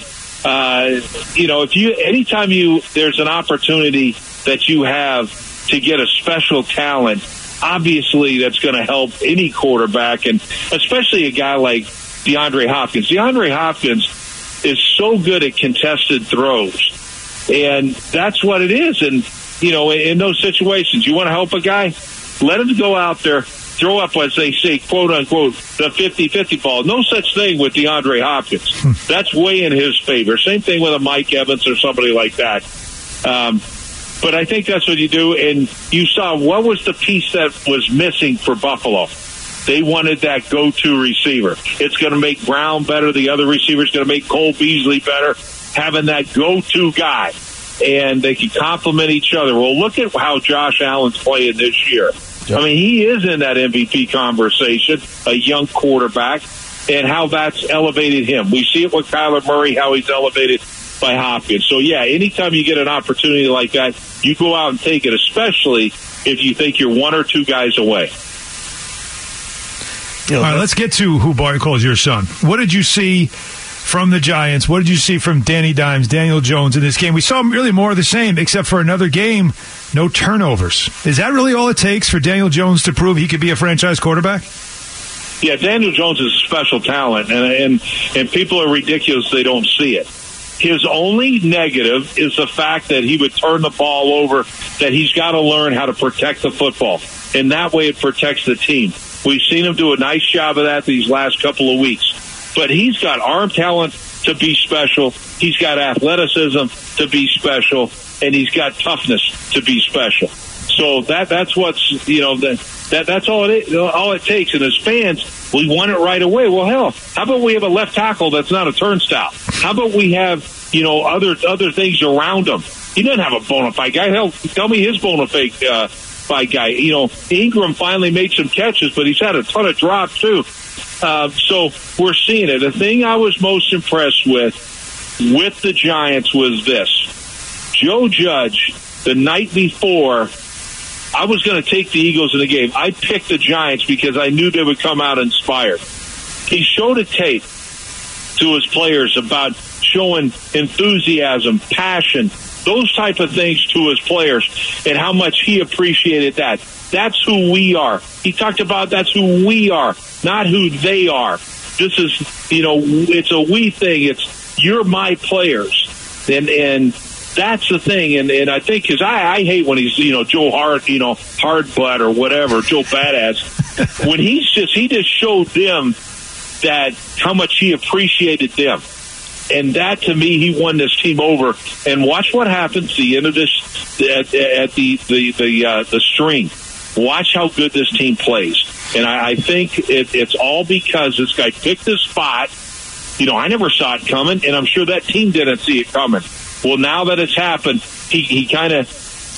anytime there's an opportunity that you have to get a special talent, obviously that's going to help any quarterback, and especially a guy like DeAndre Hopkins. DeAndre Hopkins is so good at contested throws, and that's what it is. And, in those situations, you want to help a guy, let him go out there, throw up, as they say, quote-unquote, the 50-50 ball. No such thing with DeAndre Hopkins. That's way in his favor. Same thing with a Mike Evans or somebody like that. But I think that's what you do. And you saw what was the piece that was missing for Buffalo. They wanted that go-to receiver. It's going to make Brown better. The other receiver's going to make Cole Beasley better. Having that go-to guy. And they can complement each other. Well, look at how Josh Allen's playing this year. Yep. I mean, he is in that MVP conversation, a young quarterback, and how that's elevated him. We see it with Kyler Murray, how he's elevated by Hopkins. So, yeah, anytime you get an opportunity like that, you go out and take it, especially if you think you're one or two guys away. All right, let's get to who Bart calls your son. What did you see from the Giants? What did you see from Danny Dimes, Daniel Jones in this game? We saw really more of the same, except for another game, no turnovers. Is that really all it takes for Daniel Jones to prove he could be a franchise quarterback? Yeah, Daniel Jones is a special talent, and people are ridiculous they don't see it. His only negative is the fact that he would turn the ball over, that he's got to learn how to protect the football, and that way it protects the team. We've seen him do a nice job of that these last couple of weeks. But he's got arm talent to be special. He's got athleticism to be special. And he's got toughness to be special. So that's what's, that's all it takes. And as fans, we want it right away. Well, hell, how about we have a left tackle that's not a turnstile? How about we have, other things around him? He doesn't have a bona fide guy. Hell, tell me his bona fide guy. Ingram finally made some catches, but he's had a ton of drops too. So we're seeing it. The thing I was most impressed with the Giants was this. Joe Judge, the night before, I was going to take the Eagles in the game. I picked the Giants because I knew they would come out inspired. He showed a tape to his players about showing enthusiasm, passion, those type of things to his players, and how much he appreciated that. That's who we are. He talked about that's who we are, not who they are. This is, it's a we thing. It's you're my players. And that's the thing. And I think, because I hate when he's, Joe Hardbutt or whatever, Joe Badass. When he just showed them that how much he appreciated them. And that, to me, he won this team over. And watch what happens at the end of this, at the string. Watch how good this team plays. And I think it's all because this guy picked his spot. I never saw it coming, and I'm sure that team didn't see it coming. Well, now that it's happened, he kind of,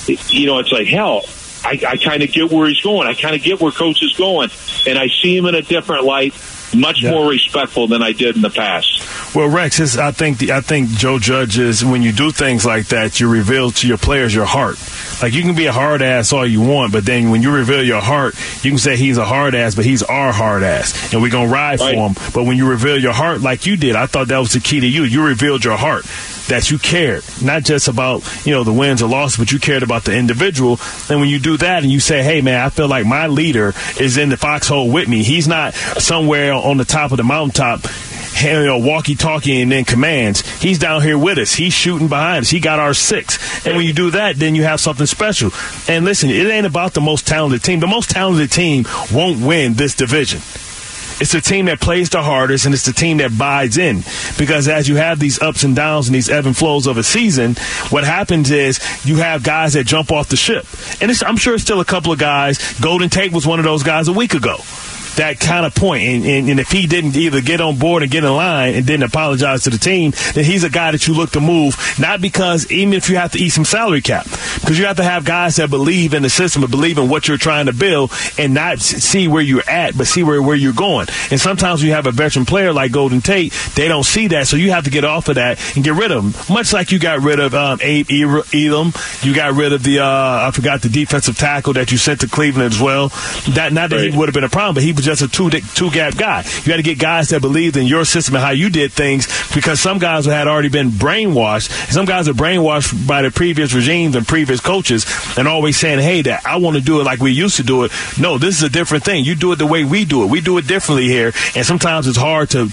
it's like, hell, I kind of get where he's going. I kind of get where Coach is going. And I see him in a different light, much more respectful than I did in the past. Well, Rex, I think Joe Judge is, when you do things like that, you reveal to your players your heart. Like, you can be a hard ass all you want, but then when you reveal your heart, you can say he's a hard ass, but he's our hard ass, and we're going to ride for him. But when you reveal your heart like you did, I thought that was the key to you. You revealed your heart, that you cared, not just about, the wins or losses, but you cared about the individual. And when you do that and you say, hey, man, I feel like my leader is in the foxhole with me. He's not somewhere on the top of the mountaintop, walkie-talkie and then commands. He's down here with us. He's shooting behind us. He got our 6. And when you do that, then you have something special. And listen, it ain't about the most talented team. The most talented team won't win this division. It's the team that plays the hardest, and it's the team that buys in. Because as you have these ups and downs and these ebb and flows of a season, what happens is you have guys that jump off the ship. And I'm sure it's still a couple of guys. Golden Tate was one of those guys a week ago. That kind of point. And if he didn't either get on board and get in line and didn't apologize to the team, then he's a guy that you look to move, not because even if you have to eat some salary cap, because you have to have guys that believe in the system and believe in what you're trying to build and not see where you're at, but see where you're going. And sometimes you have a veteran player like Golden Tate, they don't see that, so you have to get off of that and get rid of him. Much like you got rid of Abe Elam, you got rid of I forgot the defensive tackle that you sent to Cleveland as well. Not that he would have been a problem, but he was just a two-gap guy. You got to get guys that believed in your system and how you did things, because some guys had already been brainwashed. Some guys are brainwashed by the previous regimes and previous coaches and always saying, hey, that I want to do it like we used to do it. No, this is a different thing. You do it the way we do it. We do it differently here, and sometimes it's hard to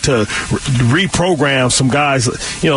reprogram some guys,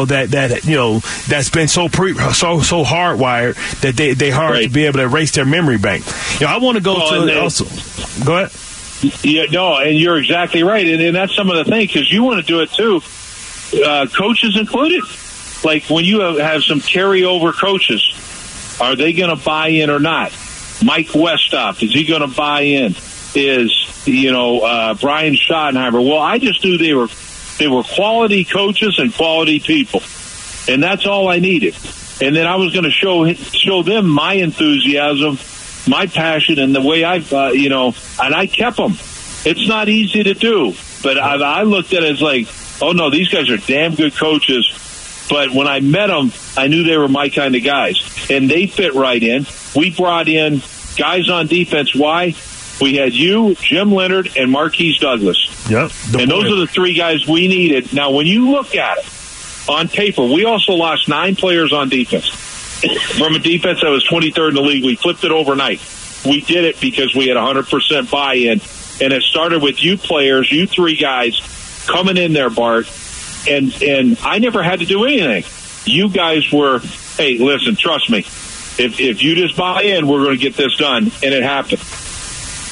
that's been so hardwired that they hard to be able to erase their memory bank. I want to go also. Go ahead. Yeah, no, and you're exactly right, and that's some of the things, because you want to do it too, coaches included. Like when you have some carryover coaches, are they going to buy in or not? Mike Westhoff, is he going to buy in? Is Brian Schottenheimer? Well, I just knew they were quality coaches and quality people, and that's all I needed. And then I was going to show them my enthusiasm, my passion, and the way and I kept them. It's not easy to do, but I looked at it as like, oh no, these guys are damn good coaches. But when I met them, I knew they were my kind of guys, and they fit right in. We brought in guys on defense. Why? We had you, Jim Leonard, and Marquise Douglas. Yep. And those are the 3 guys we needed. Now, when you look at it on paper, we also lost 9 players on defense. From a defense that was 23rd in the league, we flipped it overnight. We did it because we had 100% buy-in, and it started with you players, you 3 guys coming in there, Bart, and I never had to do anything. You guys were, hey, listen, trust me, if you just buy in, we're going to get this done, and it happened.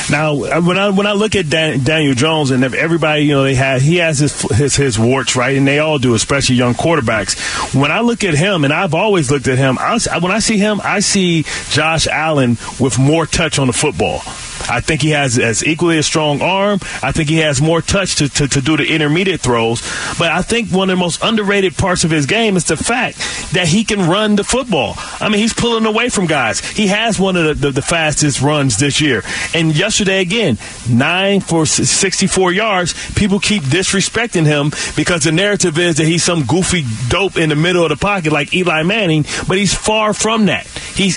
Now, when I look at Daniel Jones and everybody, he has his warts, right? And they all do, especially young quarterbacks. When I look at him, and I've always looked at him, when I see him, I see Josh Allen with more touch on the football. I think he has as equally a strong arm. I think he has more touch to do the intermediate throws. But I think one of the most underrated parts of his game is the fact that he can run the football. I mean, he's pulling away from guys. He has one of the fastest runs this year. And yesterday, again, 9 for 64 yards. People keep disrespecting him because the narrative is that he's some goofy dope in the middle of the pocket like Eli Manning, but he's far from that. He's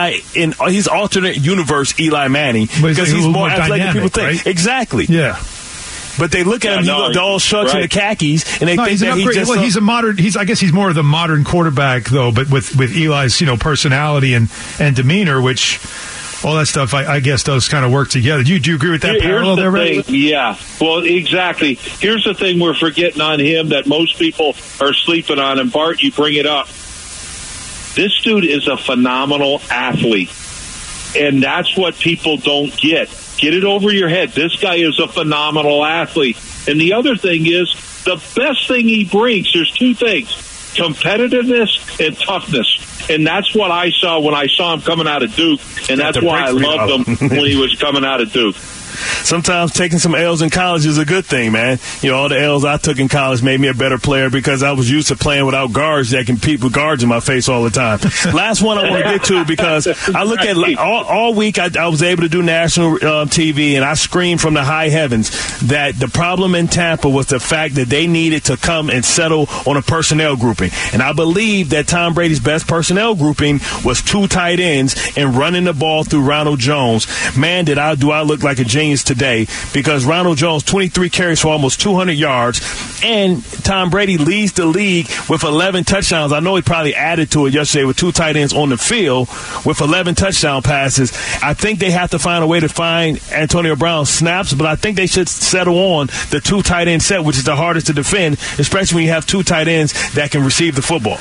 he's alternate universe Eli Manning. Because he's more athletic than people think. Right? Exactly. Yeah. But they look at him, they're all shucks in the khakis, and they think that he's a modern. I guess he's more of the modern quarterback, though. But with Eli's personality and demeanor, which all that stuff, I guess, does kind of work together. Do you agree with that parallel there, Ray? Yeah. Well, exactly. Here's the thing we're forgetting on him that most people are sleeping on, and Bart, you bring it up. This dude is a phenomenal athlete. And that's what people don't get. Get it over your head. This guy is a phenomenal athlete. And the other thing is, the best thing he brings, there's two things, competitiveness and toughness. And that's what I saw when I saw him coming out of Duke. And that's why I loved him when he was coming out of Duke. Sometimes taking some L's in college is a good thing, man. All the L's I took in college made me a better player because I was used to playing without guards that can compete with guards in my face all the time. Last one I want to get to because I look at all week I was able to do national TV, and I screamed from the high heavens that the problem in Tampa was the fact that they needed to come and settle on a personnel grouping. And I believe that Tom Brady's best personnel grouping was 2 tight ends and running the ball through Ronald Jones. Man, do I look like a genius today, because Ronald Jones, 23 carries for almost 200 yards, and Tom Brady leads the league with 11 touchdowns. I know he probably added to it yesterday with 2 tight ends on the field with 11 touchdown passes. I think they have to find a way to find Antonio Brown snaps, but I think they should settle on the 2 tight end set, which is the hardest to defend, especially when you have 2 tight ends that can receive the football.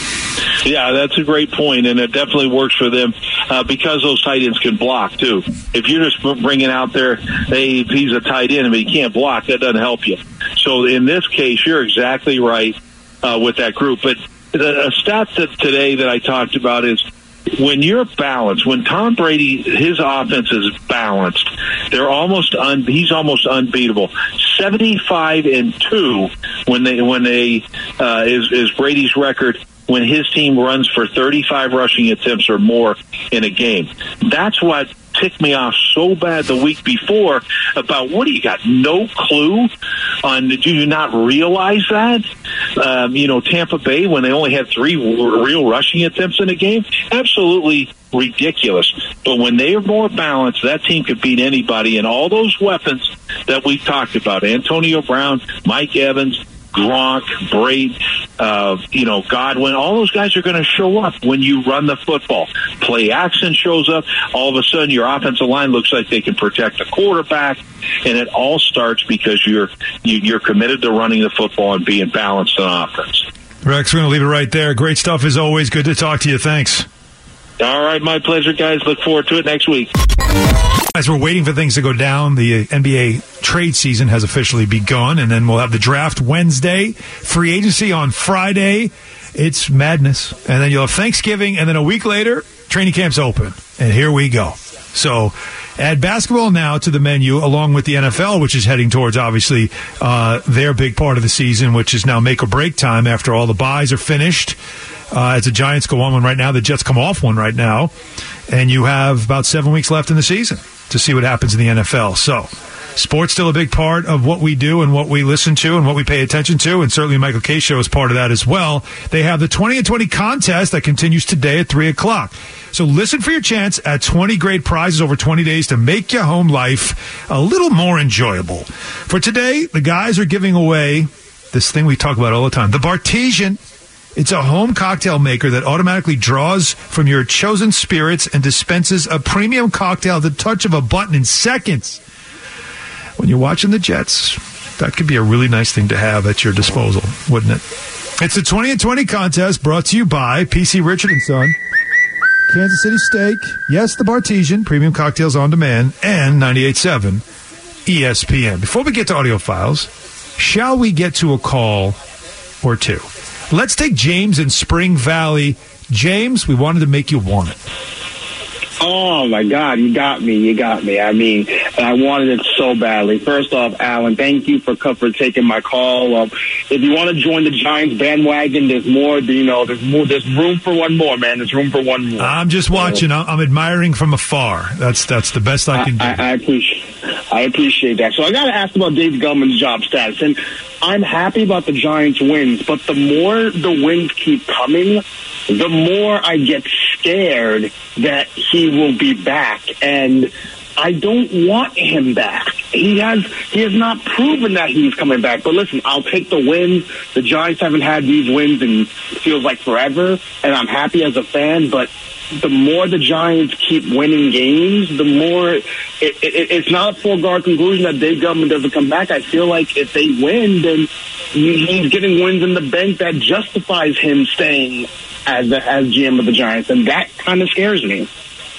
Yeah, that's a great point, and it definitely works for them because those tight ends can block, too. If you're just bringing out there, hey, he's a tight end, but he can't block, that doesn't help you. So in this case, you're exactly right with that group. But a stat today that I talked about is when you're balanced, when Tom Brady, his offense is balanced, he's almost unbeatable. 75-2 is Brady's record when his team runs for 35 rushing attempts or more in a game. That's what ticked me off so bad the week before about, what do you got? No clue on, do you not realize that? Tampa Bay, when they only had 3 real rushing attempts in a game, absolutely ridiculous. But when they are more balanced, that team could beat anybody. And all those weapons that we talked about, Antonio Brown, Mike Evans, Gronk, Brady, Godwin, all those guys are going to show up when you run the football. Play action shows up. All of a sudden, your offensive line looks like they can protect the quarterback, and it all starts because you're committed to running the football and being balanced on offense. Rex, we're going to leave it right there. Great stuff as always. Good to talk to you. Thanks. All right, my pleasure, guys. Look forward to it next week. As we're waiting for things to go down, the NBA trade season has officially begun, and then we'll have the draft Wednesday, free agency on Friday. It's madness. And then you'll have Thanksgiving, and then a week later, training camp's open. And here we go. So add basketball now to the menu, along with the NFL, which is heading towards, obviously, their big part of the season, which is now make or break time after all the buys are finished. As the Giants go on one right now, the Jets come off one right now, and you have about 7 weeks left in the season to see what happens in the NFL. So sports still a big part of what we do and what we listen to and what we pay attention to, and certainly Michael K. Show is part of that as well. They have the 20 and 20 contest that continues today at 3 o'clock. So listen for your chance at 20 great prizes over 20 days to make your home life a little more enjoyable. For today, the guys are giving away this thing we talk about all the time, the Bartesian. It's a home cocktail maker that automatically draws from your chosen spirits and dispenses a premium cocktail at the touch of a button in seconds. When you're watching the Jets, that could be a really nice thing to have at your disposal, wouldn't it? It's the 20 and 20 contest brought to you by PC Richard & Son. Kansas City Steak, yes, the Bartesian, premium cocktails on demand, and 98.7 ESPN. Before we get to audio files, shall we get to a call or two? Let's take James in Spring Valley. James, we wanted to make you want it. Oh, my God, you got me. I mean, I wanted it so badly. First off, Alan, thank you for taking my call. If you want to join the Giants bandwagon, there's more, there's room for one more, man. There's room for one more. I'm just watching. I'm admiring from afar. That's the best I can do. I appreciate that. So I got to ask about Dave Gettleman's job status. And I'm happy about the Giants' wins, but the more the wins keep coming, the more I get scared that he will be back. And I don't want him back. He has not proven that he's coming back. But listen, I'll take the wins. The Giants haven't had these wins in feels like forever, and I'm happy as a fan. But the more the Giants keep winning games, the more it's not a foregone conclusion that Dave Gettleman doesn't come back. I feel like if they win, then he's getting wins in the bank that justifies him staying as GM of the Giants, and that kind of scares me.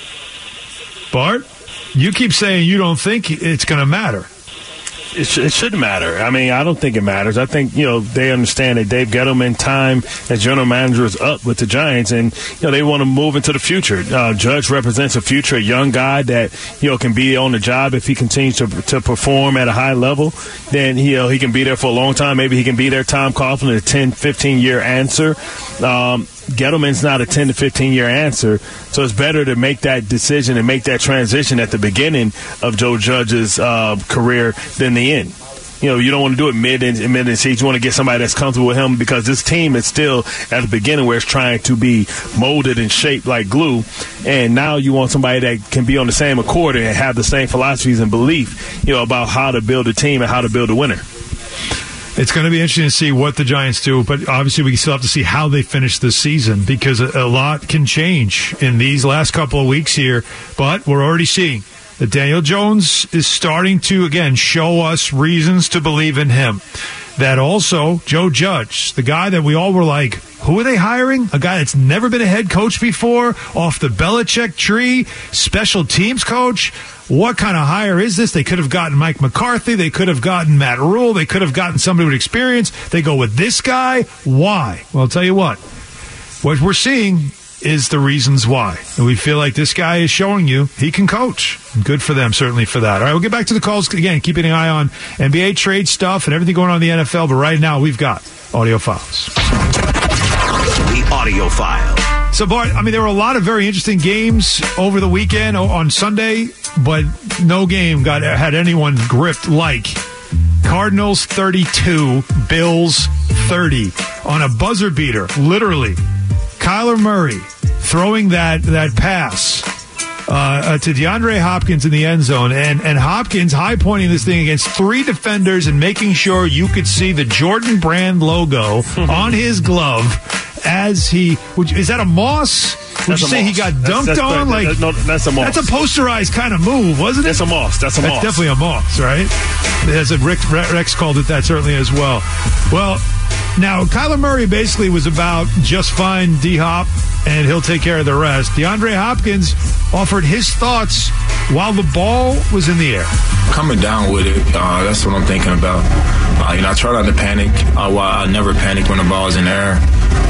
Bart, you keep saying you don't think it's going to matter. It shouldn't matter. I mean, I don't think it matters. I think, they understand that Dave Gettleman time as general manager is up with the Giants, and, they want to move into the future. Judge represents a future, a young guy that, can be on the job if he continues to perform at a high level. Then, he can be there for a long time. Maybe he can be there. Tom Coughlin, a 10, 15-year answer. Gettleman's not a 10 to 15-year answer, so it's better to make that decision and make that transition at the beginning of Joe Judge's career than the end. You don't want to do it mid and season. You want to get somebody that's comfortable with him, because this team is still at the beginning where it's trying to be molded and shaped like glue. And now you want somebody that can be on the same accord and have the same philosophies and belief, about how to build a team and how to build a winner. It's going to be interesting to see what the Giants do, but obviously we still have to see how they finish this season, because a lot can change in these last couple of weeks here. But we're already seeing that Daniel Jones is starting to, again, show us reasons to believe in him. That also, Joe Judge, the guy that we all were like, who are they hiring? A guy that's never been a head coach before, off the Belichick tree, special teams coach. What kind of hire is this? They could have gotten Mike McCarthy. They could have gotten Matt Rule. They could have gotten somebody with experience. They go with this guy. Why? Well, I'll tell you what we're seeing is the reasons why. And we feel like this guy is showing you he can coach. Good for them, certainly, for that. All right, we'll get back to the calls. Again, keeping an eye on NBA trade stuff and everything going on in the NFL. But right now, we've got audio files. The audio file. So, Bart, there were a lot of very interesting games over the weekend on Sunday, but no game had anyone gripped like Cardinals 32, Bills 30 on a buzzer beater, literally. Kyler Murray throwing that pass to DeAndre Hopkins in the end zone, and Hopkins high-pointing this thing against three defenders and making sure you could see the Jordan Brand logo on his glove as he – is that a Moss? Would you say he got dunked on? That's a Moss. That's a posterized kind of move, wasn't it? That's a Moss. That's definitely a Moss, right? As Rex called it that certainly as well. Well, now, Kyler Murray basically was about just fine D-Hop, and he'll take care of the rest. DeAndre Hopkins offered his thoughts while the ball was in the air. Coming down with it, that's what I'm thinking about. I try not to panic. I never panic when the ball is in the air.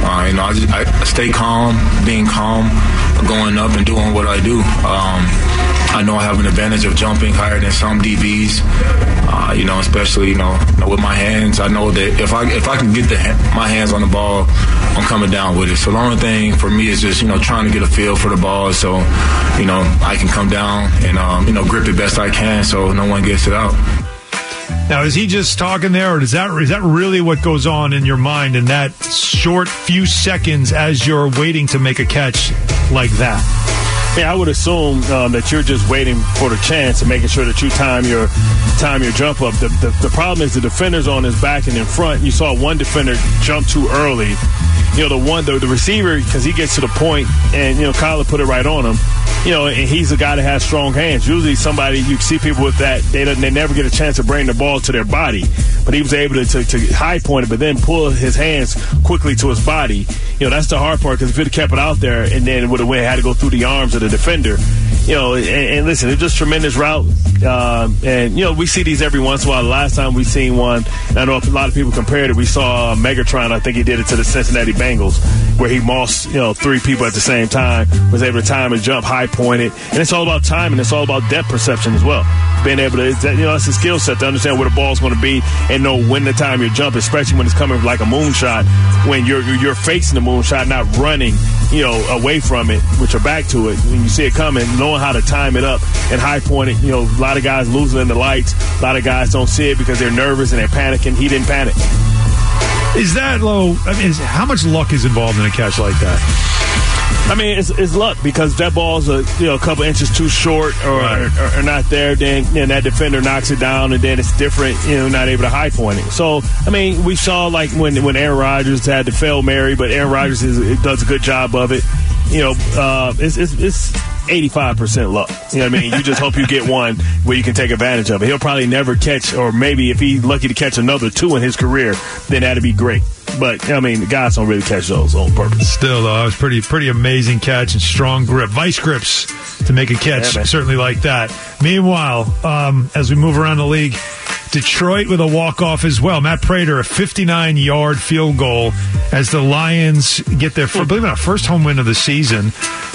I stay calm, being calm, going up and doing what I do. I know I have an advantage of jumping higher than some DBs, especially, with my hands. I know that if I can get my hands on the ball, I'm coming down with it. So the only thing for me is just, trying to get a feel for the ball so, I can come down and, grip it best I can so no one gets it out. Now, is he just talking there, or is that really what goes on in your mind in that short few seconds as you're waiting to make a catch like that? Yeah, I would assume that you're just waiting for the chance and making sure that you time your jump up. The problem is the defender's on his back and in front. You saw one defender jump too early, the receiver, because he gets to the point, and Kyler put it right on him. And he's a guy that has strong hands. Usually somebody, you see people with that, they never get a chance to bring the ball to their body. But he was able to high point it, but then pull his hands quickly to his body. That's the hard part, because if he'd have kept it out there and then it would have had to go through the arms of the defender. And listen, it's just a tremendous route. We see these every once in a while. The last time we seen one, and I know a lot of people compared it, we saw Megatron, I think he did it to the Cincinnati Bengals, where he mossed, 3 people at the same time, was able to time and jump, high point it. And it's all about timing. It's all about depth perception as well. Being able to, it's a skill set to understand where the ball's going to be and know when the time you jump, especially when it's coming like a moonshot, when you're facing the moonshot, not running, away from it with your back to it. When you see it coming, knowing how to time it up and high point it. A lot of guys losing in the lights. A lot of guys don't see it because they're nervous and they're panicking. He didn't panic. Is that low? How much luck is involved in a catch like that? It's luck, because that ball's a couple inches too short or not there. Then that defender knocks it down, and then it's different. Not able to high point it. So we saw like when Aaron Rodgers had the Hail Mary, but Aaron Rodgers does a good job of it. It's 85% luck. You just hope you get one where you can take advantage of it. He'll probably never catch, or maybe if he's lucky to catch another 2 in his career, then that'd be great. But, the guys don't really catch those on purpose. Still, though, it was pretty amazing catch and strong grip. Vice grips to make a catch, certainly like that. Meanwhile, as we move around the league, Detroit with a walk-off as well. Matt Prater, a 59-yard field goal as the Lions get their, believe it or not, first home win of the season.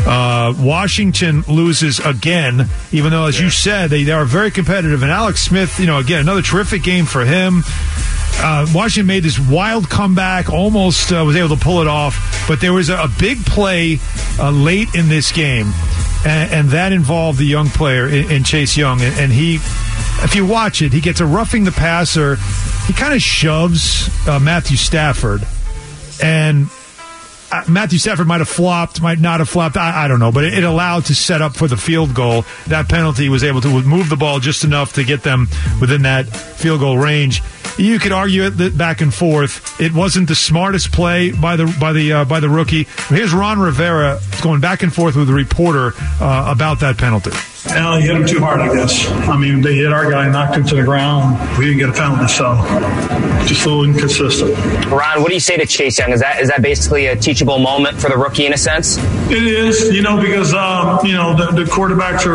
Washington loses again, even though, as you said, they are very competitive. And Alex Smith, again, another terrific game for him. Washington made this wild comeback, almost was able to pull it off, but there was a big play late in this game, and that involved the young player in Chase Young, and he, if you watch it, he gets a roughing the passer. He kind of shoves Matthew Stafford, and Matthew Stafford might have flopped, might not have flopped. I don't know, but it allowed to set up for the field goal. That penalty was able to move the ball just enough to get them within that field goal range. You could argue it back and forth. It wasn't the smartest play by the rookie. Here's Ron Rivera going back and forth with the reporter about that penalty. Well, he hit him too hard, I guess. They hit our guy, knocked him to the ground. We didn't get a penalty, so just a little inconsistent. Ron, what do you say to Chase Young? Is that basically a teachable moment for the rookie in a sense? It is, because the quarterbacks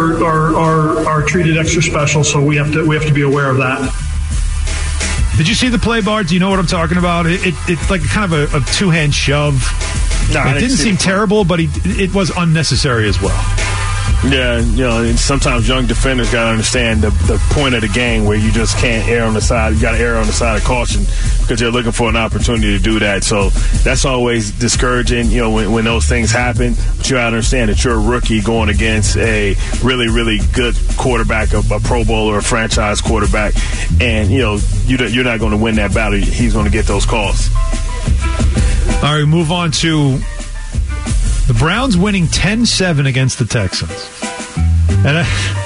are treated extra special, so we have to be aware of that. Did you see the play, Bart? Do you know what I'm talking about? It's like kind of a two-hand shove. No, it didn't seem terrible, but it was unnecessary as well. Yeah, and sometimes young defenders got to understand the point of the game where you just can't err on the side. You got to err on the side of caution because they're looking for an opportunity to do that. So that's always discouraging, when those things happen. But you got to understand that you're a rookie going against a really, really good quarterback, a Pro Bowl or a franchise quarterback, and you're not going to win that battle. He's going to get those calls. All right, move on to the Browns winning 10-7 against the Texans. And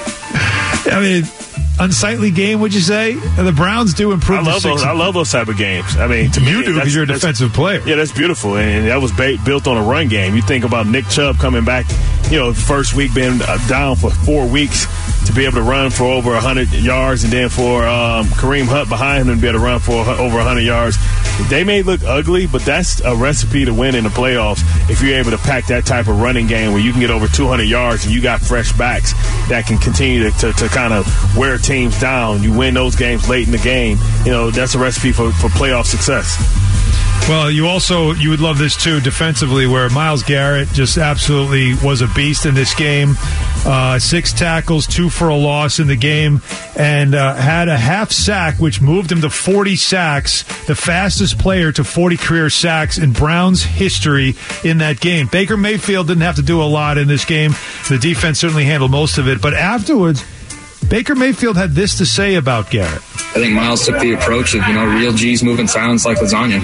unsightly game, would you say? The Browns do improve. I love those type of games. To me, you do because you're a defensive player. Yeah, that's beautiful, and that was built on a run game. You think about Nick Chubb coming back, first week being down for 4 weeks to be able to run for over 100 yards, and then for Kareem Hunt behind him to be able to run for over 100 yards. They may look ugly, but that's a recipe to win in the playoffs if you're able to pack that type of running game where you can get over 200 yards and you got fresh backs that can continue to kind of wear teams down. You win those games late in the game. That's a recipe for playoff success. Well, you would love this too defensively, where Myles Garrett just absolutely was a beast in this game. 6 tackles, 2 for a loss in the game, and had a half sack, which moved him to 40 sacks, the fastest player to 40 career sacks in Browns history in that game. Baker Mayfield didn't have to do a lot in this game. The defense certainly handled most of it, but afterwards, Baker Mayfield had this to say about Garrett. I think Myles took the approach of, real G's moving silence like lasagna.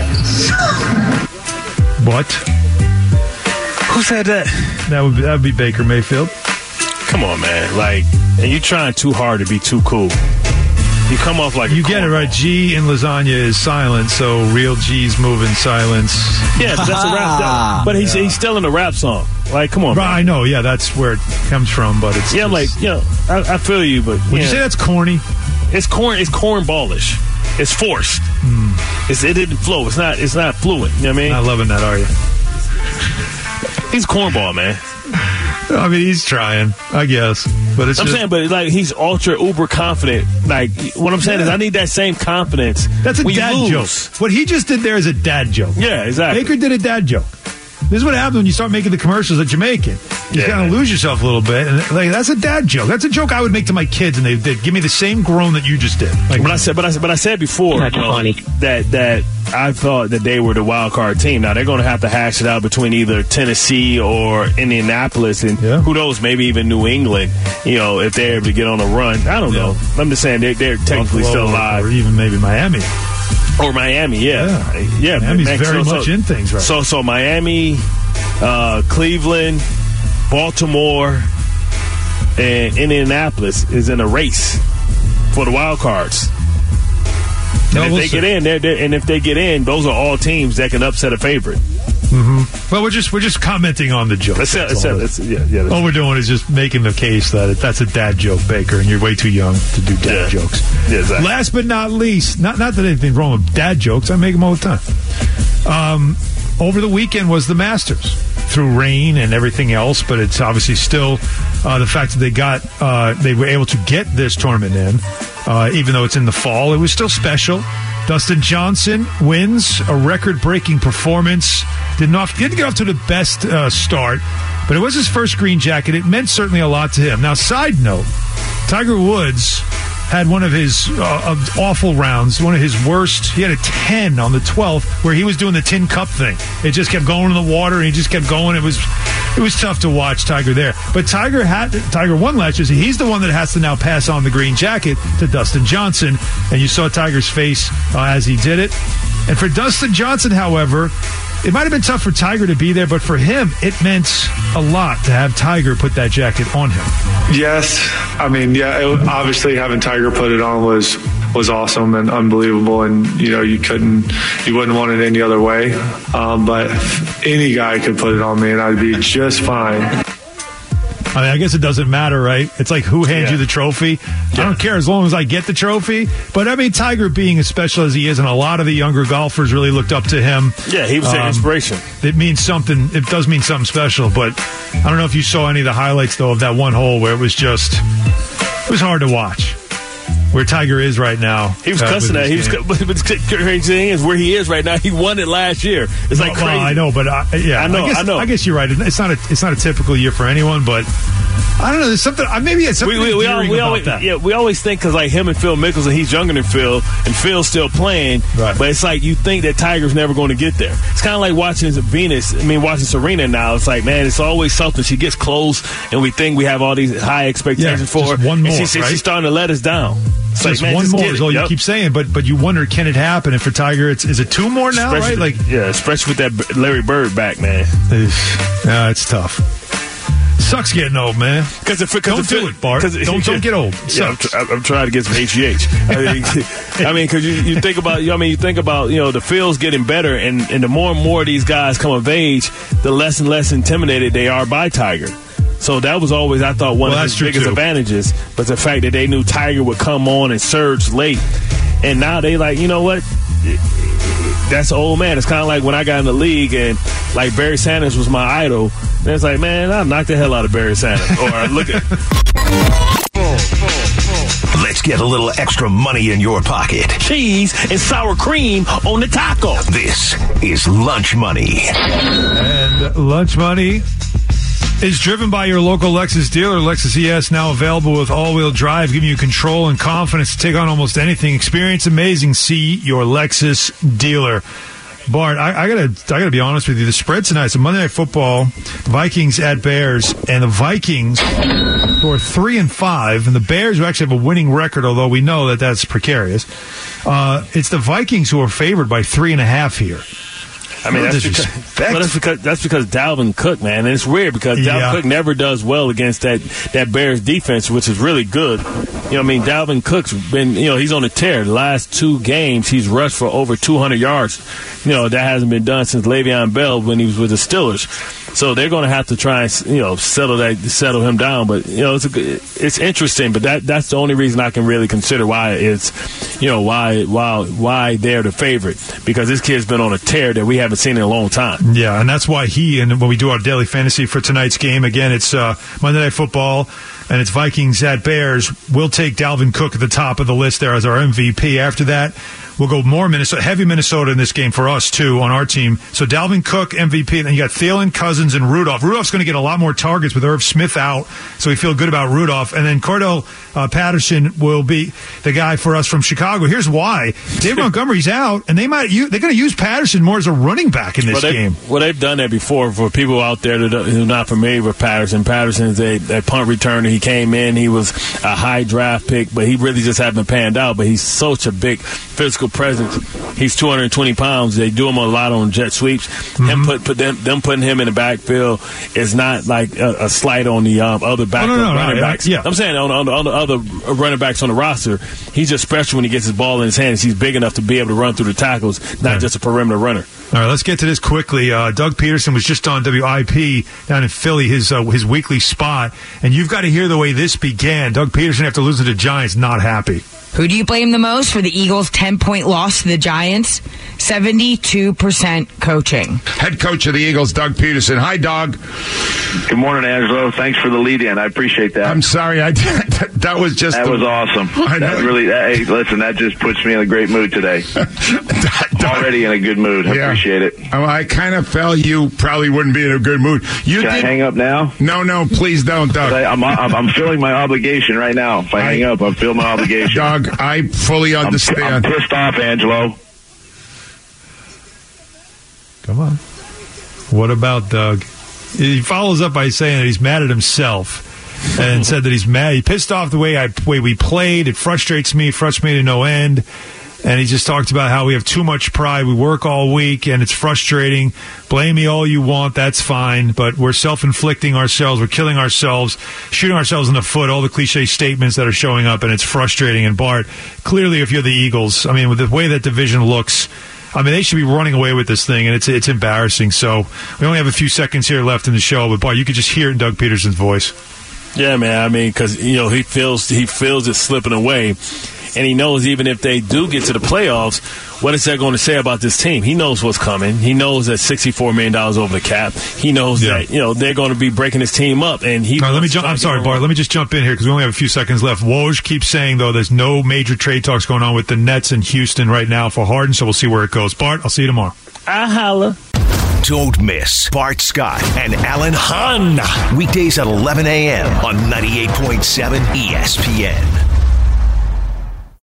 What? Who said that? That would be Baker Mayfield. Come on, man. And you trying too hard to be too cool. You come off like you get it right. G in lasagna is silent, so real G's move in silence. Yeah, but that's a rap. But he's still in a rap song. Like, come on, man. I know. Yeah, that's where it comes from. But it's I'm like, I feel you, but would you say that's corny? It's cornballish. It's forced. It didn't flow. It's not fluent. You know what I mean? Not loving that, are you? He's cornball, man. I mean, he's trying, I guess. But it's saying, but like he's ultra uber confident. Like what I'm saying is, I need that same confidence. That's a dad joke. What he just did there is a dad joke. Yeah, exactly. Baker did a dad joke. This is what happens when you start making the commercials that you're making. You kind of lose yourself a little bit, and like that's a dad joke. That's a joke I would make to my kids, and they did give me the same groan that you just did. Like, but I said before that I thought that they were the wild card team. Now they're going to have to hash it out between either Tennessee or Indianapolis, and who knows, maybe even New England. If they're able to get on a run, I don't know. I'm just saying they're technically still alive, or even maybe Miami. Or Miami, yeah. Miami's very much in things right now. So Miami, Cleveland, Baltimore, and Indianapolis is in a race for the wild cards. And if they get in, those are all teams that can upset a favorite. Mm-hmm. Well, we're just commenting on the joke. All we're doing is just making the case that that's a dad joke, Baker, and you're way too young to do dad jokes. Yeah, exactly. Last but not least, not that anything's wrong with dad jokes. I make them all the time. Over the weekend was the Masters through rain and everything else, but it's obviously still the fact that they were able to get this tournament in, even though it's in the fall. It was still special. Dustin Johnson wins a record-breaking performance. Didn't get off to the best start, but it was his first green jacket. It meant certainly a lot to him. Now, side note, Tiger Woods had one of his awful rounds, one of his worst. He had a 10 on the 12th where he was doing the tin cup thing. It just kept going in the water, and he just kept going. It was tough to watch Tiger there. But Tiger won last year. So he's the one that has to now pass on the green jacket to Dustin Johnson. And you saw Tiger's face as he did it. And for Dustin Johnson, however, it might have been tough for Tiger to be there, but for him, it meant a lot to have Tiger put that jacket on him. Yes. I mean, obviously having Tiger put it on was awesome and unbelievable, and you wouldn't want it any other way. But any guy could put it on me, and I'd be just fine. I mean, I guess it doesn't matter, right? It's like who hands you the trophy. I don't care as long as I get the trophy. But, I mean, Tiger being as special as he is, and a lot of the younger golfers really looked up to him. Yeah, he was an inspiration. It means something. It does mean something special. But I don't know if you saw any of the highlights, though, of that one hole where it was hard to watch. Where Tiger is right now. He was cussing that. But the crazy thing is where he is right now. He won it last year. It's like crazy. Well, I know, but I know. I guess you're right. It's not a typical year for anyone, but I don't know. There's something. Maybe it's something about that. Yeah, we always think because like him and Phil Mickelson, he's younger than Phil, and Phil's still playing. Right. But it's like you think that Tiger's never going to get there. It's kind of like watching Serena now. It's like, man, it's always something. She gets close, and we think we have all these high expectations for her. One more, and she's starting to let us down. It's just like, man, one more is all you keep saying, but you wonder, can it happen? And for Tiger, is it two more now, especially, right? Especially with that Larry Bird back, man. It's tough. Sucks getting old, man. Don't do it, Bart. Don't get old. I'm trying to get some HGH. I mean, because you think about, the fields getting better, and the more and more these guys come of age, the less and less intimidated they are by Tiger. So that was always, I thought, one of his biggest advantages. But the fact that they knew Tiger would come on and surge late. And now they like, you know what? That's an old man. It's kind of like when I got in the league and, like, Barry Sanders was my idol. And it's like, man, I'll knock the hell out of Barry Sanders. Or look at... Let's get a little extra money in your pocket. Cheese and sour cream on the taco. This is Lunch Money. And Lunch Money is driven by your local Lexus dealer. Lexus ES now available with all-wheel drive, giving you control and confidence to take on almost anything. Experience amazing. See your Lexus dealer. Bart, I gotta be honest with you. The spread tonight is Monday Night Football, Vikings at Bears, and the Vikings who are 3-5, and the Bears who actually have a winning record, although we know that that's precarious. It's the Vikings who are favored by 3.5 here. I mean, that's because Dalvin Cook, man. And it's weird because Dalvin Cook never does well against that Bears defense, which is really good. Dalvin Cook's been, he's on a tear. The last 2 games, he's rushed for over 200 yards. That hasn't been done since Le'Veon Bell when he was with the Steelers. So they're going to have to try and, settle him down. But, it's interesting. But that's the only reason I can really consider why it's, why they're the favorite. Because this kid's been on a tear that we haven't seen in a long time. Yeah, and that's why and when we do our daily fantasy for tonight's game, again, it's Monday Night Football, and it's Vikings at Bears. We'll take Dalvin Cook at the top of the list there as our MVP. After that, we'll go more heavy Minnesota in this game for us, too, on our team. So Dalvin Cook, MVP, and then you got Thielen, Cousins, and Rudolph. Rudolph's going to get a lot more targets with Irv Smith out, so we feel good about Rudolph. And then Cordell Patterson will be the guy for us from Chicago. Here's why. Dave Montgomery's out, and they're going to use Patterson more as a running back in this game. Well, they've done that before. For people out there who are not familiar with Patterson, Patterson is a punt returner. He came in. He was a high draft pick, but he really just hasn't panned out. But he's such a big physical presence. He's 220 pounds. They do him a lot on jet sweeps. Mm-hmm. Them putting him in the backfield is not like a slight on the other running backs. Yeah. I'm saying on the other running backs on the roster, he's just special when he gets his ball in his hands. He's big enough to be able to run through the tackles, not just a perimeter runner. All right, let's get to this quickly. Doug Peterson was just on WIP down in Philly, his weekly spot, and you've got to hear the way this began. Doug Peterson, after losing to the Giants, not happy. Who do you blame the most for the Eagles' 10-point loss to the Giants? 72% coaching. Head coach of the Eagles, Doug Peterson. Hi, Doug. Good morning, Angelo. Thanks for the lead-in. I appreciate that. I'm sorry. That was just... That was awesome. Hey, listen, that just puts me in a great mood today. Already in a good mood. I appreciate it. I kind of felt you probably wouldn't be in a good mood. Can I hang up now? No, please don't, Doug. I'm feeling my obligation right now. If I hang up, I'm feeling my obligation. Doug, I fully understand. I'm pissed off, Angelo. Come on. What about Doug? He follows up by saying that he's mad at himself and said that he's mad. He pissed off the way we played. It frustrates me to no end. And he just talked about how we have too much pride. We work all week, and it's frustrating. Blame me all you want. That's fine. But we're self-inflicting ourselves. We're killing ourselves, shooting ourselves in the foot, all the cliche statements that are showing up, and it's frustrating. And, Bart, clearly if you're the Eagles, with the way that division looks, they should be running away with this thing, and it's embarrassing. So we only have a few seconds here left in the show, but, Bart, you could just hear it in Doug Peterson's voice. Yeah, man. Because, he feels it slipping away. And he knows even if they do get to the playoffs, what is that going to say about this team? He knows what's coming. He knows that $64 million over the cap. He knows that they're going to be breaking his team up. And I'm sorry, Bart. Let me just jump in here because we only have a few seconds left. Woj keeps saying, though, there's no major trade talks going on with the Nets in Houston right now for Harden, so we'll see where it goes. Bart, I'll see you tomorrow. I holla. Don't miss Bart Scott and Alan Hahn. Weekdays at 11 a.m. on 98.7 ESPN.